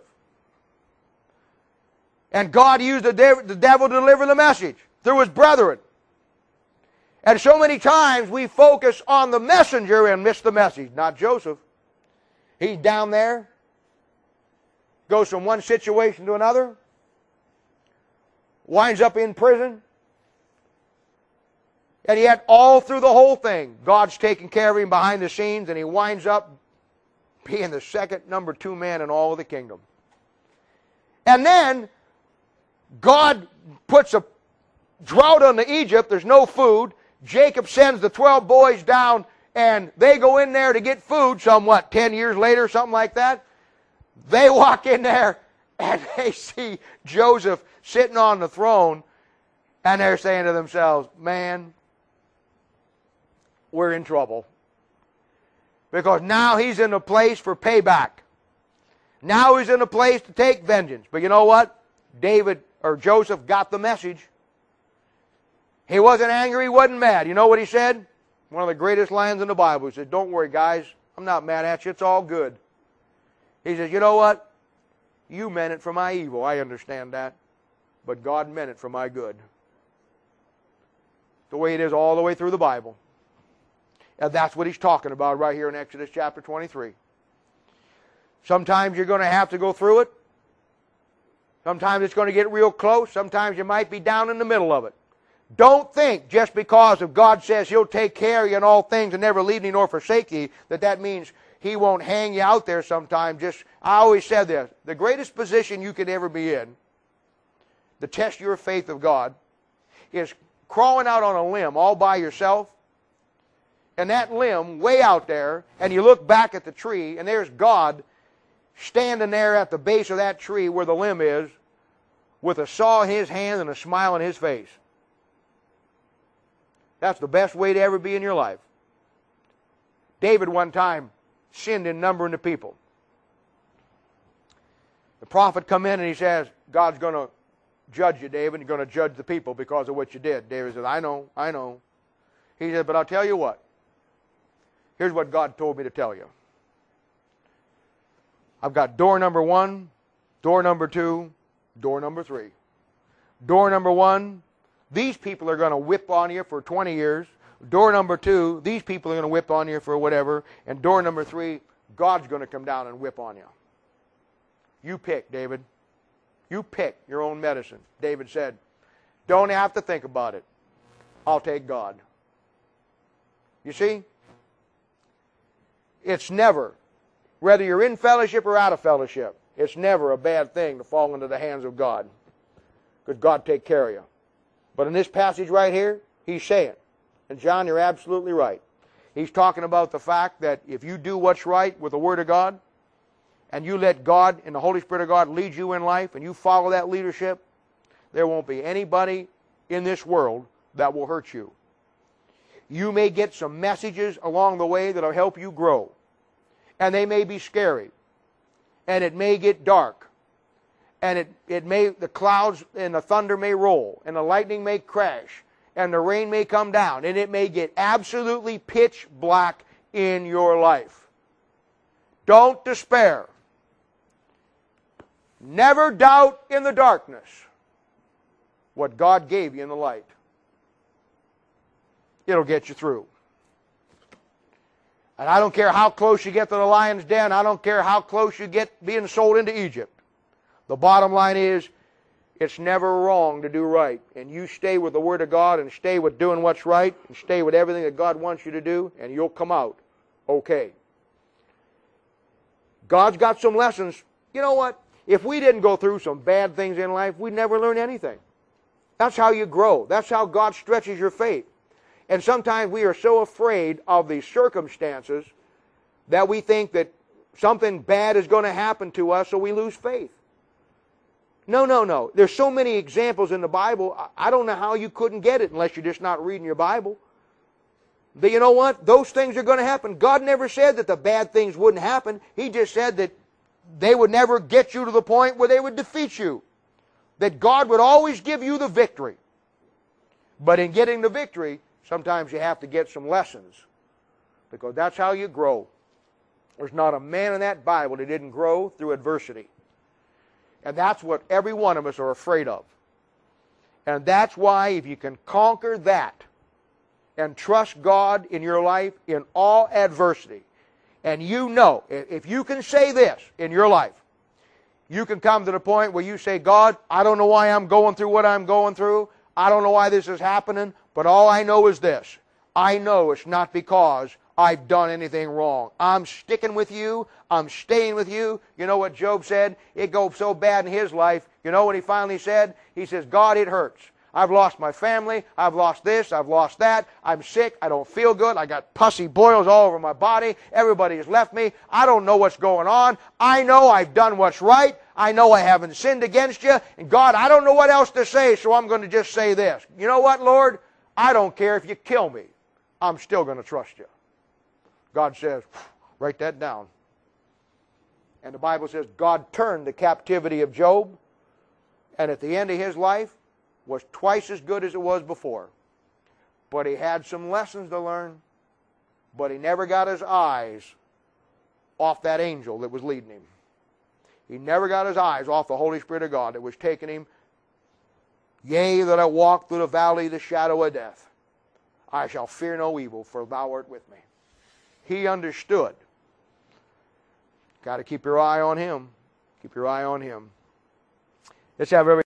And God used the, de- the devil to deliver the message through his brethren. And so many times we focus on the messenger and miss the message, not Joseph. He's down there, goes from one situation to another, winds up in prison, and yet all through the whole thing, God's taking care of him behind the scenes, and he winds up being the second number two man in all of the kingdom. And then God puts a drought on Egypt. There's no food. Jacob sends the twelve boys down, and they go in there to get food, somewhat ten years later, something like that. They walk in there, and they see Joseph sitting on the throne, and they're saying to themselves, man, we're in trouble. Because now he's in a place for payback. Now he's in a place to take vengeance. But you know what? David, or Joseph, got the message. He wasn't angry, he wasn't mad. You know what he said? One of the greatest lines in the Bible. He said, don't worry, guys. I'm not mad at you. It's all good. He says, you know what? You meant it for my evil. I understand that. But God meant it for my good. The way it is all the way through the Bible. And that's what he's talking about right here in Exodus chapter twenty-three. Sometimes you're going to have to go through it. Sometimes it's going to get real close. Sometimes you might be down in the middle of it. Don't think just because if God says he'll take care of you in all things and never leave you nor forsake you, that that means he won't hang you out there sometime. Just, I always said this, the greatest position you could ever be in, to test your faith of God, is crawling out on a limb all by yourself, and that limb way out there, and you look back at the tree, and there's God standing there at the base of that tree where the limb is, with a saw in his hand and a smile on his face. That's the best way to ever be in your life. David one time sinned in numbering the people. The prophet come in and he says, God's going to judge you, David. He's going to judge the people because of what you did. David says, I know, I know. He said, but I'll tell you what. Here's what God told me to tell you. I've got door number one, door number two, door number three. Door number one, these people are going to whip on you for twenty years. Door number two, these people are going to whip on you for whatever. And door number three, God's going to come down and whip on you. You pick, David. You pick your own medicine. David said, don't have to think about it. I'll take God. You see? It's never, whether you're in fellowship or out of fellowship, it's never a bad thing to fall into the hands of God. Because God take care of you. But in this passage right here, he's saying, and John, you're absolutely right. He's talking about the fact that if you do what's right with the Word of God, and you let God and the Holy Spirit of God lead you in life, and you follow that leadership, there won't be anybody in this world that will hurt you. You may get some messages along the way that will help you grow. And they may be scary. And it may get dark. And it, it may, the clouds and the thunder may roll. And the lightning may crash. And the rain may come down. And it may get absolutely pitch black in your life. Don't despair. Never doubt in the darkness what God gave you in the light. It'll get you through. And I don't care how close you get to the lion's den. I don't care how close you get being sold into Egypt. The bottom line is, it's never wrong to do right. And you stay with the Word of God and stay with doing what's right and stay with everything that God wants you to do, and you'll come out okay. God's got some lessons. You know what? If we didn't go through some bad things in life, we'd never learn anything. That's how you grow. That's how God stretches your faith. And sometimes we are so afraid of the circumstances that we think that something bad is going to happen to us, so we lose faith. No, no, no. There's so many examples in the Bible, I don't know how you couldn't get it unless you're just not reading your Bible. But you know what? Those things are going to happen. God never said that the bad things wouldn't happen. He just said that they would never get you to the point where they would defeat you. That God would always give you the victory. But in getting the victory, sometimes you have to get some lessons. Because that's how you grow. There's not a man in that Bible that didn't grow through adversity. And that's what every one of us are afraid of. And that's why if you can conquer that and trust God in your life in all adversity, and you know, if you can say this in your life, you can come to the point where you say, God, I don't know why I'm going through what I'm going through. I don't know why this is happening, but all I know is this. I know it's not because I've done anything wrong. I'm sticking with you. I'm staying with you. You know what Job said? It goes so bad in his life. You know what he finally said? He says, God, it hurts. I've lost my family. I've lost this. I've lost that. I'm sick. I don't feel good. I got pussy boils all over my body. Everybody has left me. I don't know what's going on. I know I've done what's right. I know I haven't sinned against you. And God, I don't know what else to say, so I'm going to just say this. You know what, Lord? I don't care if you kill me. I'm still going to trust you. God says, write that down. And the Bible says God turned the captivity of Job, and at the end of his life was twice as good as it was before. But he had some lessons to learn, but he never got his eyes off that angel that was leading him. He never got his eyes off the Holy Spirit of God that was taking him. Yea, that I walk through the valley of the shadow of death, I shall fear no evil, for thou art with me. He understood. Got to keep your eye on him. Keep your eye on him. Let's have every